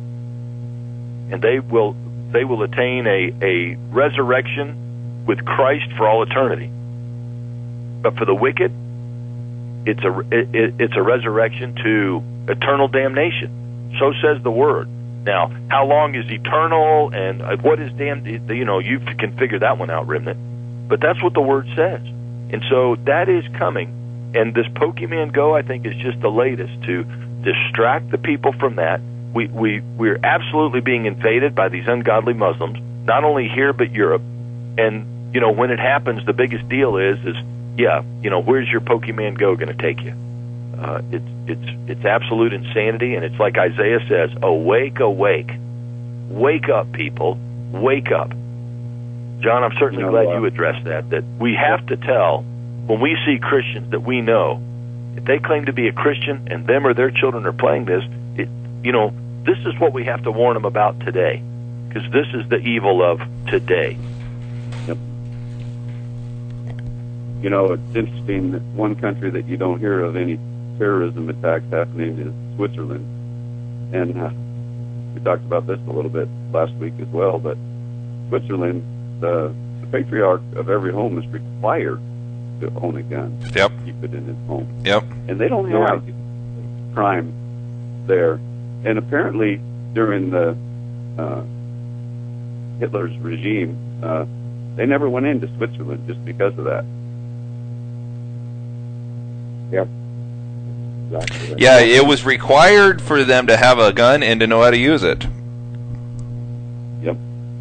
[SPEAKER 4] and they will they will attain a, a resurrection with Christ for all eternity. But for the wicked, it's a it, it's a resurrection to eternal damnation. So says the Word. Now, how long is eternal, and what is damned? You know, you can figure that one out, Remnant. But that's what the Word says. And And so that is coming. And this Pokemon Go, I think, is just the latest to distract the people from that. We, we, we're absolutely being invaded by these ungodly Muslims, not only here but Europe. And, you know, when it happens, the biggest deal is, is yeah, you know, where's your Pokemon Go going to take you? Uh, it's, it's, it's absolute insanity, and it's like Isaiah says, awake, awake. Wake up, people. Wake up. John, I'm certainly
[SPEAKER 3] You know,
[SPEAKER 4] glad
[SPEAKER 3] uh,
[SPEAKER 4] you addressed that, that we have to tell, when we see Christians that we know, if they claim to be a Christian and them or their children are playing this, it, you know, this is what we have to warn them about today, because this is the evil of today.
[SPEAKER 3] Yep. You know, it's interesting that one country that you don't hear of any terrorism attacks happening is Switzerland. And uh, we talked about this a little bit last week as well, but Switzerland, the, the patriarch of every home is required to own a gun.
[SPEAKER 1] Yep.
[SPEAKER 3] Keep it in his home.
[SPEAKER 1] Yep.
[SPEAKER 3] And they don't have crime there. And apparently during the uh, Hitler's regime, uh, they never went into Switzerland just because of that.
[SPEAKER 5] Yep. Exactly.
[SPEAKER 1] Yeah, it was required for them to have a gun and to know how to use it.
[SPEAKER 3] Yep.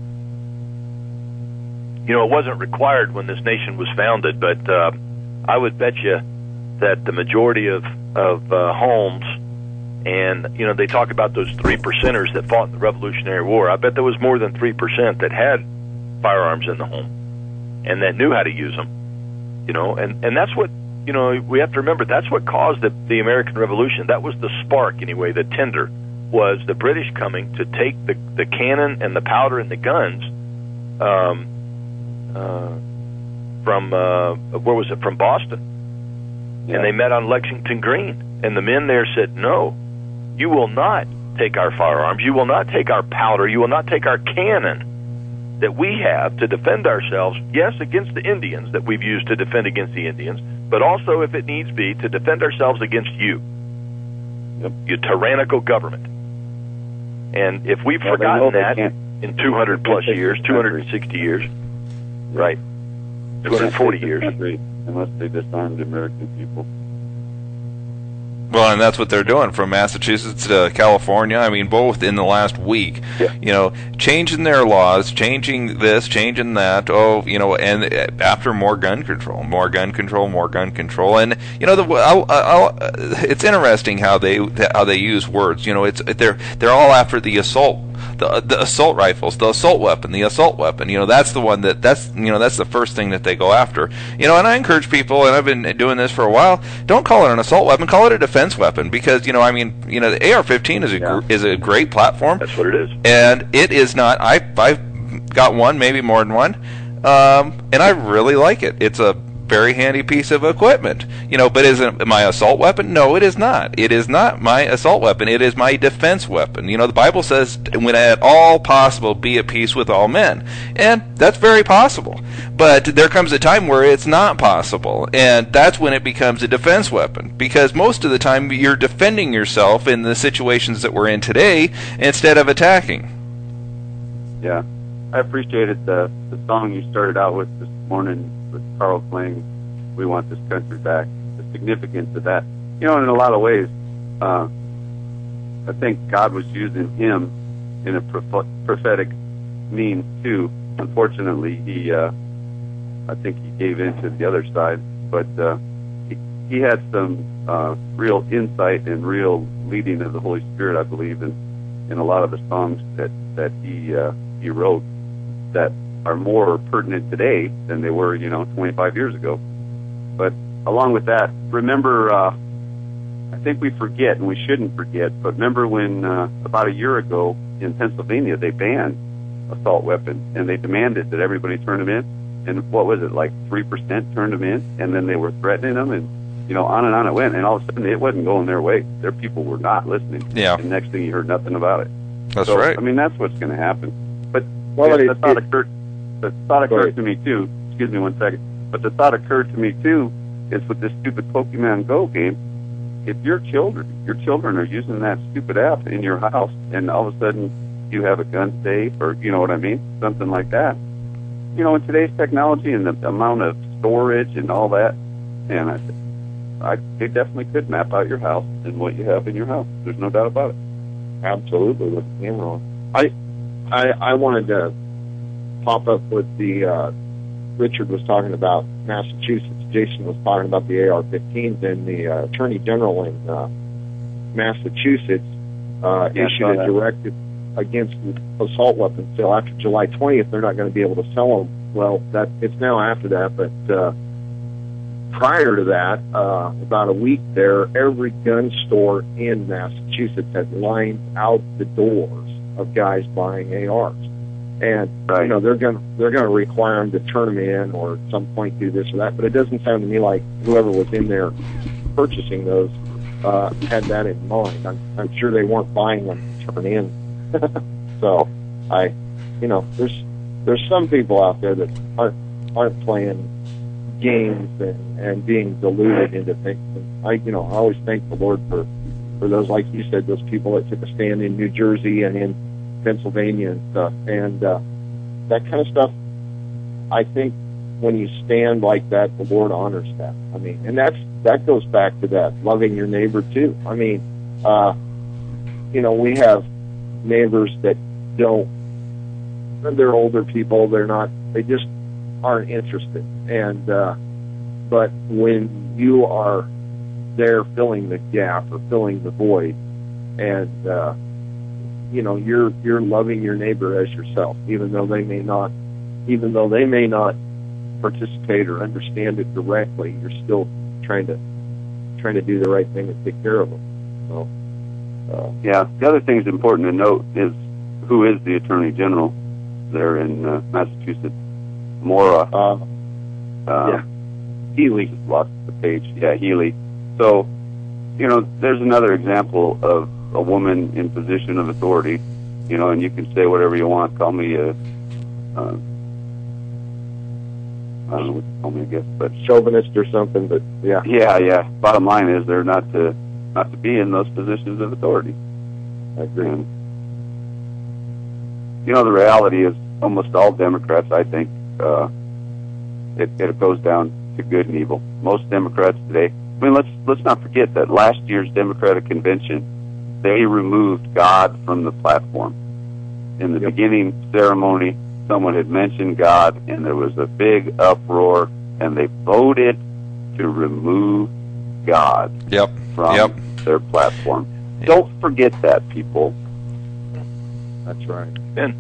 [SPEAKER 4] You know, it wasn't required when this nation was founded, but uh, I would bet you that the majority of, of uh, homes, and, you know, they talk about those three percenters that fought in the Revolutionary War. I bet there was more than three percent that had firearms in the home and that knew how to use them, you know, and, and that's what, you know, we have to remember, that's what caused the, the American Revolution. That was the spark, anyway, the tinder, was the British coming to take the, the cannon and the powder and the guns um, uh, from, uh, where was it, from Boston.
[SPEAKER 3] Yeah.
[SPEAKER 4] And they met on Lexington Green. And the men there said, no, you will not take our firearms. You will not take our powder. You will not take our cannon that we have to defend ourselves, yes, against the Indians that we've used to defend against the Indians, but also, if it needs be, to defend ourselves against you,
[SPEAKER 3] Yep.
[SPEAKER 4] you tyrannical government. And if we've
[SPEAKER 3] Well, they know
[SPEAKER 4] forgotten
[SPEAKER 3] they
[SPEAKER 4] that
[SPEAKER 3] can't-
[SPEAKER 4] in two hundred plus
[SPEAKER 3] take
[SPEAKER 4] years,
[SPEAKER 3] this
[SPEAKER 4] two hundred sixty years, right, two hundred forty years.
[SPEAKER 3] Country, unless they disarmed the American people.
[SPEAKER 1] Well, and that's what they're doing from Massachusetts to California. I mean, both in the last week.
[SPEAKER 4] Yeah.
[SPEAKER 1] You know, changing their laws, changing this, changing that. Oh, you know, and after more gun control, more gun control, more gun control, and you know, the I'll, I'll, it's interesting how they how they use words. You know, it's they're they're all after the assault. The, the assault rifles, the assault weapon, the assault weapon. You know, that's the one that that's you know that's the first thing that they go after. You know, and I encourage people, and I've been doing this for a while. Don't call it an assault weapon, call it a defense weapon, because you know, I mean, you know, the A R fifteen is a
[SPEAKER 3] Yeah.
[SPEAKER 1] gr- is a great platform.
[SPEAKER 4] That's what it is.
[SPEAKER 1] And it is not. I I've got one, maybe more than one, um, and I really like it. It's a very handy piece of equipment, you know, but is it my assault weapon? No, it is not. It is not my assault weapon. It is my defense weapon. You know, the Bible says, when at all possible, be at peace with all men. And that's very possible. But there comes a time where it's not possible, and that's when it becomes a defense weapon, because most of the time you're defending yourself in the situations that we're in today instead of attacking.
[SPEAKER 3] Yeah, I appreciated the the song you started out with this morning with Carl Kling, "We Want This Country Back." The significance of that, you know, in a lot of ways, uh, I think God was using him in a proph- prophetic means too. Unfortunately, he, uh, I think he gave in to the other side, but uh, he, he had some uh, real insight and real leading of the Holy Spirit, I believe, in in a lot of the songs that that he uh, he wrote that are more pertinent today than they were, you know, twenty-five years ago. But along with that, remember, uh, I think we forget, and we shouldn't forget, but remember when uh, about a year ago in Pennsylvania they banned assault weapons, and they demanded that everybody turn them in, and what was it, like three percent turned them in, and then they were threatening them, and, you know, on and on it went, and all of a sudden it wasn't going their way. Their people were not listening.
[SPEAKER 1] Yeah.
[SPEAKER 3] And next thing you heard nothing about it.
[SPEAKER 1] That's
[SPEAKER 3] so,
[SPEAKER 1] right.
[SPEAKER 3] I mean, that's what's going to happen. But
[SPEAKER 5] Well,
[SPEAKER 3] the
[SPEAKER 5] it-
[SPEAKER 3] thought
[SPEAKER 5] it-
[SPEAKER 3] occurred, the thought
[SPEAKER 5] Go
[SPEAKER 3] occurred
[SPEAKER 5] ahead.
[SPEAKER 3] to me too. Excuse me one second. But the thought occurred to me too is with this stupid Pokemon Go game. If your children, your children are using that stupid app in your house, and all of a sudden you have a gun safe, or you know what I mean, something like that. You know, in today's technology and the amount of storage and all that. And I said, I they definitely could map out your house and what you have in your house. There's no doubt about it.
[SPEAKER 5] Absolutely, with the camera on. I, I, I wanted to pop up with the, uh, Richard was talking about Massachusetts. Jason was talking about the A R fifteens, and the uh, Attorney General in uh, Massachusetts uh,
[SPEAKER 3] Yeah, I
[SPEAKER 5] issued
[SPEAKER 3] saw
[SPEAKER 5] a
[SPEAKER 3] that.
[SPEAKER 5] directive against assault weapons sale. After July twentieth, they're not going to be able to sell them. Well, that it's now after that, but uh, prior to that, uh, about a week there, every gun store in Massachusetts had lined out the doors of guys buying A Rs. And
[SPEAKER 3] Right.
[SPEAKER 5] you know they're going to they're going to require them to turn them in, or at some point do this or that. But it doesn't sound to me like whoever was in there purchasing those uh, had that in mind. I'm, I'm sure they weren't buying them to turn in. So I, you know, there's there's some people out there that aren't aren't playing games and, and being deluded into things. And I, you know, I always thank the Lord for for those, like you said, those people that took a stand in New Jersey and in Pennsylvania and stuff, and uh, that kind of stuff. I think when you stand like that, the Lord honors that. I mean, and that's that goes back to that loving your neighbor too. I mean, uh, you know, we have neighbors that don't. They're older people. They're not. They just aren't interested. And uh, but when you are there filling the gap or filling the void, and uh, you know, you're you're loving your neighbor as yourself, even though they may not, even though they may not participate or understand it directly. You're still trying to trying to do the right thing and take care of them. So, uh,
[SPEAKER 3] Yeah. The other thing that's important to note is who is the Attorney General there in uh, Massachusetts. Mora.
[SPEAKER 5] uh,
[SPEAKER 3] Uh,
[SPEAKER 5] yeah, Healy.
[SPEAKER 3] Just lost the page. Yeah, Healy. So, you know, there's another example of a woman in position of authority. You know, and you can say whatever you want. Call me a, uh, I don't know what to call me, I guess, but
[SPEAKER 5] Chauvinist or something, but yeah,
[SPEAKER 3] yeah, yeah. Bottom line is they're not to not to be in those positions of authority.
[SPEAKER 5] I agree.
[SPEAKER 3] And, you know, the reality is almost all Democrats, I think, uh, it, it goes down to good and evil. Most Democrats today, I mean, let's let's not forget that last year's Democratic convention, they removed God from the platform. In the
[SPEAKER 5] Yep.
[SPEAKER 3] beginning ceremony, someone had mentioned God, and there was a big uproar, and they voted to remove God
[SPEAKER 1] Yep.
[SPEAKER 3] from
[SPEAKER 1] Yep.
[SPEAKER 3] their platform.
[SPEAKER 1] Yeah.
[SPEAKER 3] Don't forget that, people.
[SPEAKER 5] That's right.
[SPEAKER 4] Amen.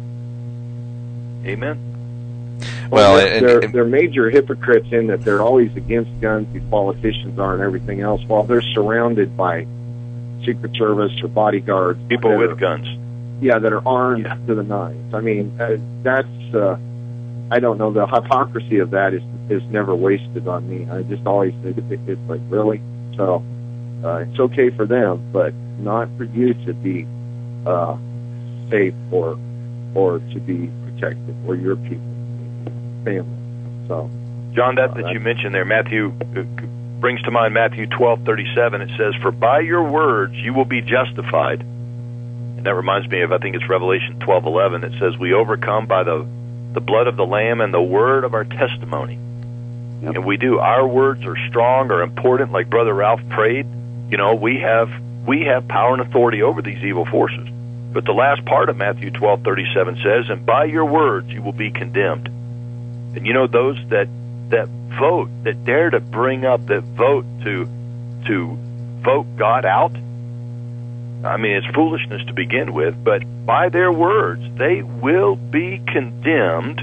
[SPEAKER 4] Amen.
[SPEAKER 1] Well,
[SPEAKER 5] they're,
[SPEAKER 1] and-
[SPEAKER 5] they're,
[SPEAKER 1] and-
[SPEAKER 5] they're major hypocrites in that they're always against guns. These politicians are and everything else, while they're surrounded by Secret Service or bodyguards,
[SPEAKER 4] People
[SPEAKER 5] that
[SPEAKER 4] with
[SPEAKER 5] are-
[SPEAKER 4] guns.
[SPEAKER 5] yeah, that are armed
[SPEAKER 4] Yeah.
[SPEAKER 5] to the nines. I mean, uh, that's uh, I don't know. The hypocrisy of that is is never wasted on me. I just always think it- it's like, really. So uh, it's okay for them, but not for you to be uh, safe or or to be protected, or your people, family. So.
[SPEAKER 4] John, that
[SPEAKER 5] Uh,
[SPEAKER 4] that
[SPEAKER 5] that-
[SPEAKER 4] you mentioned there, Matthew, uh, brings to mind Matthew twelve thirty-seven. It says, "For by your words you will be justified." And that reminds me of, I think it's Revelation twelve eleven. It says, "We overcome by the the blood of the Lamb and the word of our testimony."
[SPEAKER 3] Yep.
[SPEAKER 4] And we do. Our words are strong, are important. Like Brother Ralph prayed, you know, we have we have power and authority over these evil forces. But the last part of Matthew twelve thirty-seven says, "And by your words you will be condemned." And you know, those that that vote, that dare to bring up, that vote to to vote God out, I mean, it's foolishness to begin with, but by their words they will be condemned.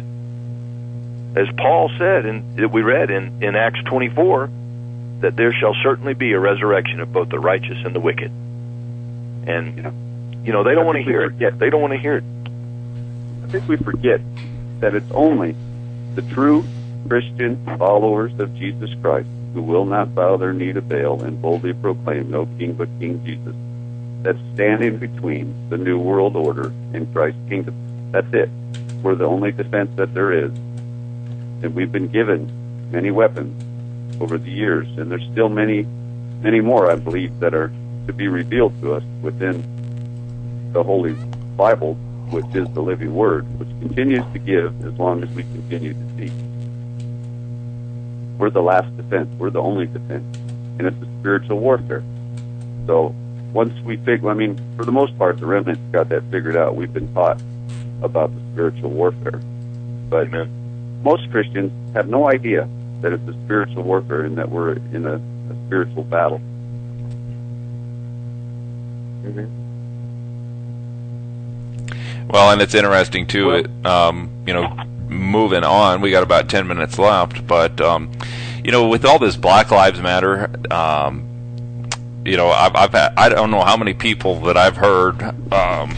[SPEAKER 4] As Paul said, and we read in, in Acts twenty-four, that there shall certainly be a resurrection of both the righteous and the wicked. And,
[SPEAKER 3] Yeah.
[SPEAKER 4] you know, they don't
[SPEAKER 3] I
[SPEAKER 4] want to
[SPEAKER 3] think we
[SPEAKER 4] hear it.
[SPEAKER 3] forget-
[SPEAKER 4] They don't want to hear it.
[SPEAKER 3] I think we forget that it's only the true Christian followers of Jesus Christ who will not bow their knee to Baal and boldly proclaim no king but King Jesus, that's standing between the New World Order and Christ's kingdom. That's it. We're the only defense that there is. And we've been given many weapons over the years, and there's still many, many more, I believe, that are to be revealed to us within the Holy Bible, which is the living Word, which continues to give as long as we continue to seek. we're the last defense. We're the only defense, and it's a spiritual warfare. So once we figure, I mean, for the most part, the remnant's got that figured out. We've been taught about the spiritual warfare, but
[SPEAKER 4] Amen.
[SPEAKER 3] most Christians have no idea that it's a spiritual warfare and that we're in a, a spiritual battle.
[SPEAKER 5] Amen.
[SPEAKER 1] Well, and it's interesting too. It, um, you know, moving on, we got about ten minutes left, but um, you know, with all this Black Lives Matter, um, you know, I've, I've had, I don't know how many people that I've heard um,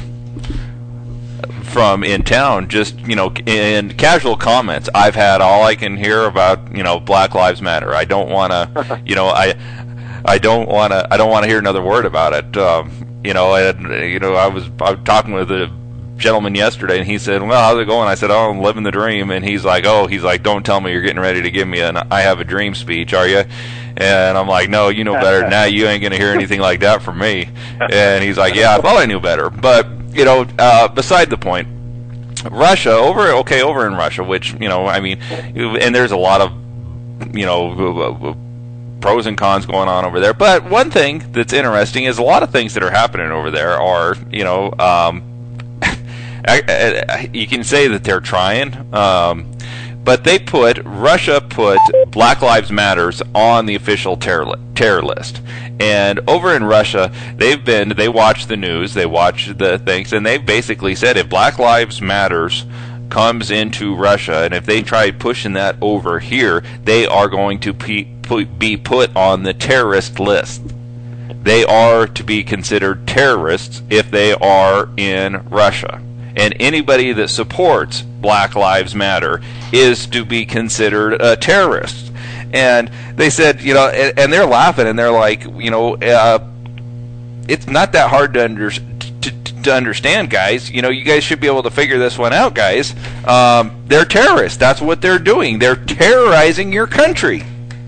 [SPEAKER 1] from in town, just you know, in casual comments. I've had all I can hear about, you know, Black Lives Matter. I don't want to, you know, I, I don't want to, I don't want to hear another word about it. Um, you know, and you know, I was I was talking with a gentleman yesterday, and he said, well, how's it going? I said, oh, I'm living the dream. And he's like, oh, he's like, don't tell me you're getting ready to give me an I have a dream speech, are you? And I'm like, no, you know better than that. You ain't going to hear anything like that from me. And he's like, yeah, I thought I knew better. But, you know, uh, beside the point, Russia, over, okay, over in Russia, which, you know, I mean, and there's a lot of, you know, pros and cons going on over there. But one thing that's interesting is a lot of things that are happening over there are, you know, um, I, I, you can say that they're trying, um, but they put, Russia put Black Lives Matters on the official terror, li- terror list. And over in Russia, they've been, they watch the news, they watch the things, and they've basically said if Black Lives Matters comes into Russia, and if they try pushing that over here, they are going to be, be put on the terrorist list. They are to be considered terrorists if they are in Russia. And anybody that supports Black Lives Matter is to be considered a terrorist. And they said, you know, and, and they're laughing, and they're like, you know, uh, it's not that hard to, under, to, to understand, guys. You know, you guys should be able to figure this one out, guys. Um, they're terrorists. That's what they're doing. They're terrorizing your country.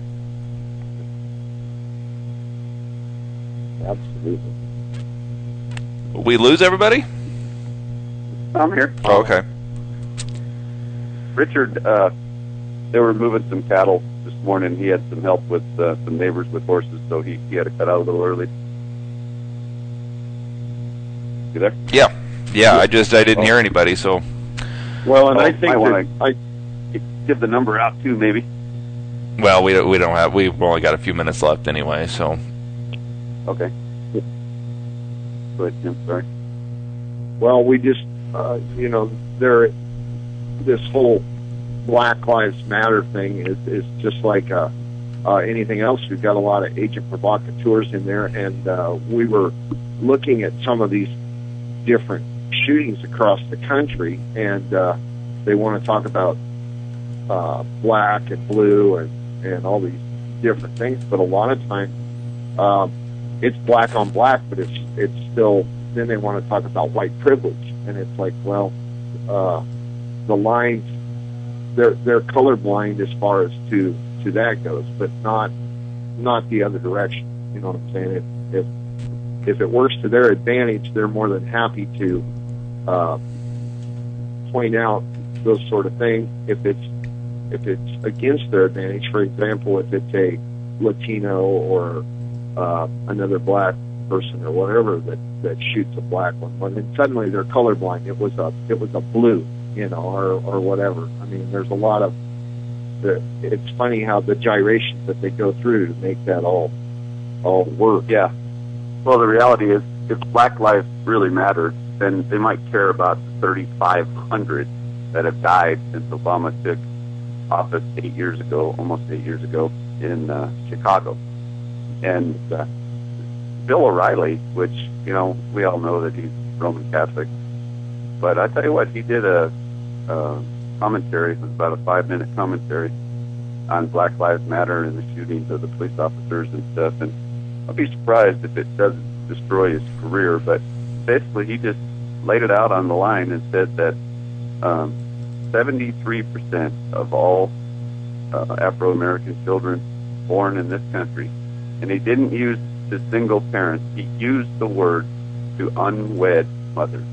[SPEAKER 5] Absolutely.
[SPEAKER 1] We lose everybody?
[SPEAKER 3] I'm here.
[SPEAKER 1] Oh, okay.
[SPEAKER 3] Richard, uh, they were moving some cattle this morning. He had some help with uh, some neighbors with horses, so he, he had to cut out a little early. You there?
[SPEAKER 1] Yeah. Yeah, I just, I didn't hear anybody, so.
[SPEAKER 5] Well, and
[SPEAKER 3] Oh,
[SPEAKER 5] I think
[SPEAKER 3] I
[SPEAKER 5] that
[SPEAKER 3] wanna-
[SPEAKER 5] I
[SPEAKER 3] Give the number out too, maybe.
[SPEAKER 1] Well, we don't, we don't have, we've only got a few minutes left anyway, so.
[SPEAKER 3] Okay. Go ahead, Jim. Sorry.
[SPEAKER 5] Well, we just, uh, you know, there, this whole Black Lives Matter thing is, is just like uh, uh, anything else. We've got a lot of agent provocateurs in there, and uh, we were looking at some of these different shootings across the country, and uh, they want to talk about uh, black and blue and, and all these different things, but a lot of times um, it's black on black, but it's it's still, then they want to talk about white privilege. And it's like, well, uh, the lines, they're they're colorblind as far as to, to that goes, but not not the other direction. You know what I'm saying? If if, if it works to their advantage, they're more than happy to uh, point out those sort of things. If it's if it's against their advantage, for example, if it's a Latino or uh, another black person or whatever that, that shoots a black one, and then suddenly they're colorblind. It was a it was a blue, you know, or or whatever. I mean, there's a lot of the. It's funny how the gyrations that they go through to make that all all work.
[SPEAKER 3] Yeah. Well, the reality is, if Black lives really mattered, then they might care about the thirty-five hundred that have died since Obama took office eight years ago, almost eight years ago in uh, Chicago. And uh, Bill O'Reilly, which, you know, we all know that he's Roman Catholic, but I tell you what, he did a, a commentary, it was about a five-minute commentary on Black Lives Matter and the shootings of the police officers and stuff, and I'll be surprised if it doesn't destroy his career, but basically he just laid it out on the line and said that um, seventy-three percent of all uh, Afro-American children born in this country, and he didn't use the single parents, he used the word to unwed mothers.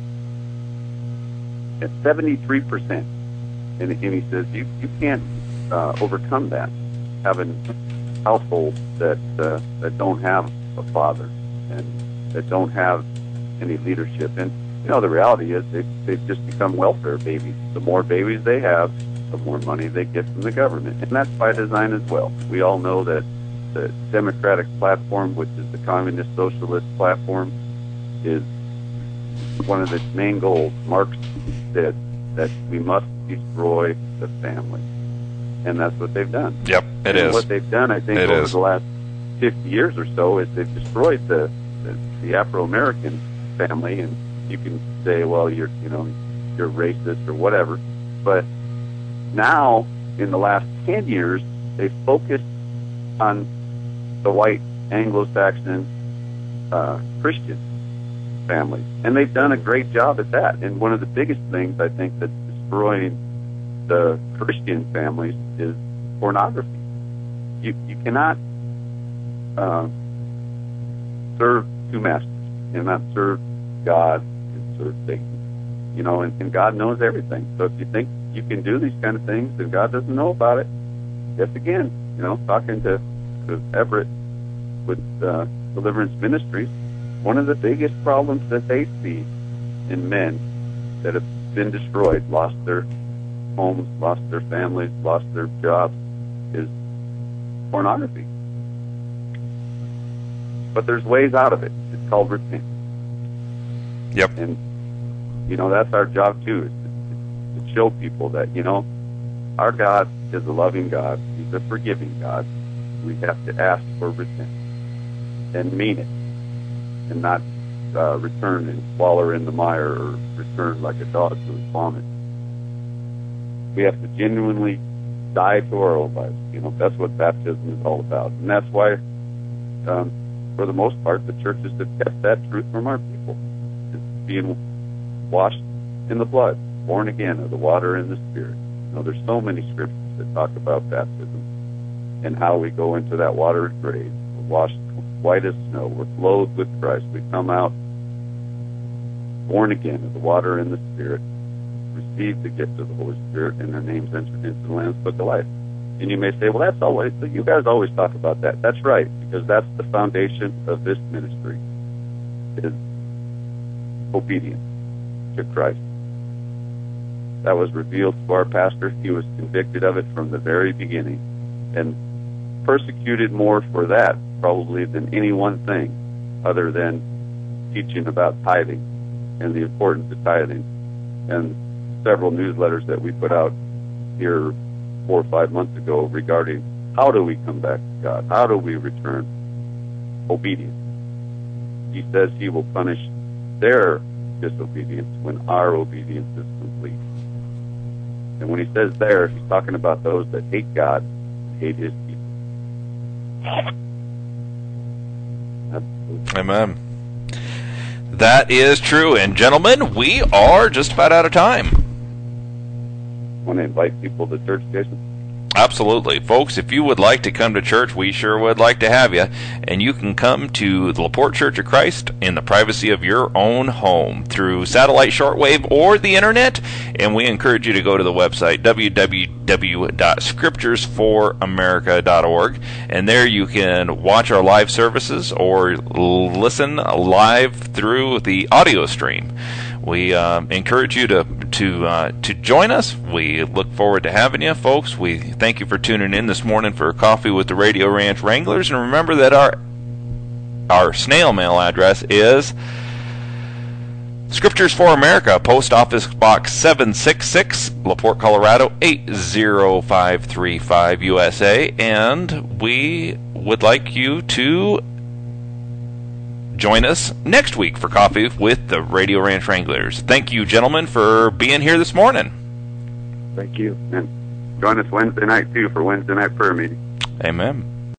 [SPEAKER 3] At seventy-three percent. And, and he says, you, you can't uh, overcome that. having households that uh, that don't have a father and that don't have any leadership. And you know, the reality is they they've just become welfare babies. The more babies they have, the more money they get from the government, and that's by design as well. We all know that the Democratic platform, which is the communist socialist platform, is one of its main goals. Marx said that we must destroy the family, and that's what they've done.
[SPEAKER 1] Yep, it
[SPEAKER 3] and
[SPEAKER 1] is.
[SPEAKER 3] What they've done, I think,
[SPEAKER 1] It
[SPEAKER 3] over
[SPEAKER 1] is.
[SPEAKER 3] the last fifty years or so, is they've destroyed the the, the Afro-American family. And you can say, well, you're you know you're racist or whatever, but now in the last ten years, they've focused on the white Anglo-Saxon uh, Christian families, and they've done a great job at that. And one of the biggest things I think that's destroying the Christian families is pornography. You you cannot uh, serve two masters. You cannot serve God and serve Satan. You know, and, and God knows everything. So if you think you can do these kind of things and God doesn't know about it, guess again, you know, talking to, to Everett with uh, Deliverance Ministries, one of the biggest problems that they see in men that have been destroyed, lost their homes, lost their families, lost their jobs, is pornography. But there's ways out of it. It's called repent.
[SPEAKER 1] Yep.
[SPEAKER 3] And, you know, that's our job too, is to, to show people that, you know, our God is a loving God. He's a forgiving God. We have to ask for repentance and mean it, and not uh, return and wallow in the mire or return like a dog to his vomit. We have to genuinely die to our own lives. You know, that's what baptism is all about. And that's why, um, for the most part, the churches have kept that truth from our people. It's being washed in the blood, born again of the water and the Spirit. You know, there's so many scriptures that talk about baptism and how we go into that watered grave. We're washed white as snow. We're clothed with Christ. We come out born again of the water and the Spirit, receive the gift of the Holy Spirit, and their names entered into the Lamb's Book of Life. And you may say, well, that's always, you guys always talk about that. That's right, because that's the foundation of this ministry, is obedience to Christ. That was revealed to our pastor. He was convicted of it from the very beginning, and persecuted more for that probably than any one thing other than teaching about tithing and the importance of tithing, and several newsletters that we put out here four or five months ago regarding how do we come back to God, how do we return obedience. He says he will punish their disobedience when our obedience is complete. And when he says there, he's talking about those that hate God and hate his people. Absolutely.
[SPEAKER 1] Amen. That is true. And gentlemen, we are just about out of time.
[SPEAKER 3] Want to invite people to church, Jason?
[SPEAKER 1] Absolutely. Folks, if you would like to come to church, we sure would like to have you. And you can come to the LaPorte Church of Christ in the privacy of your own home through satellite shortwave or the internet. And we encourage you to go to the website, w w w dot scriptures for america dot org. And there you can watch our live services or listen live through the audio stream. We uh, encourage you to to uh, to join us. We look forward to having you, folks. We thank you for tuning in this morning for Coffee with the Radio Ranch Wranglers. And remember that our our snail mail address is Scriptures for America, Post Office Box seven six six, LaPorte, Colorado eight zero five three five, U S A. And we would like you to join us next week for Coffee with the Radio Ranch Wranglers. Thank you, gentlemen, for being here this morning.
[SPEAKER 3] Thank you. And join us Wednesday night, too, for Wednesday night prayer meeting.
[SPEAKER 1] Amen.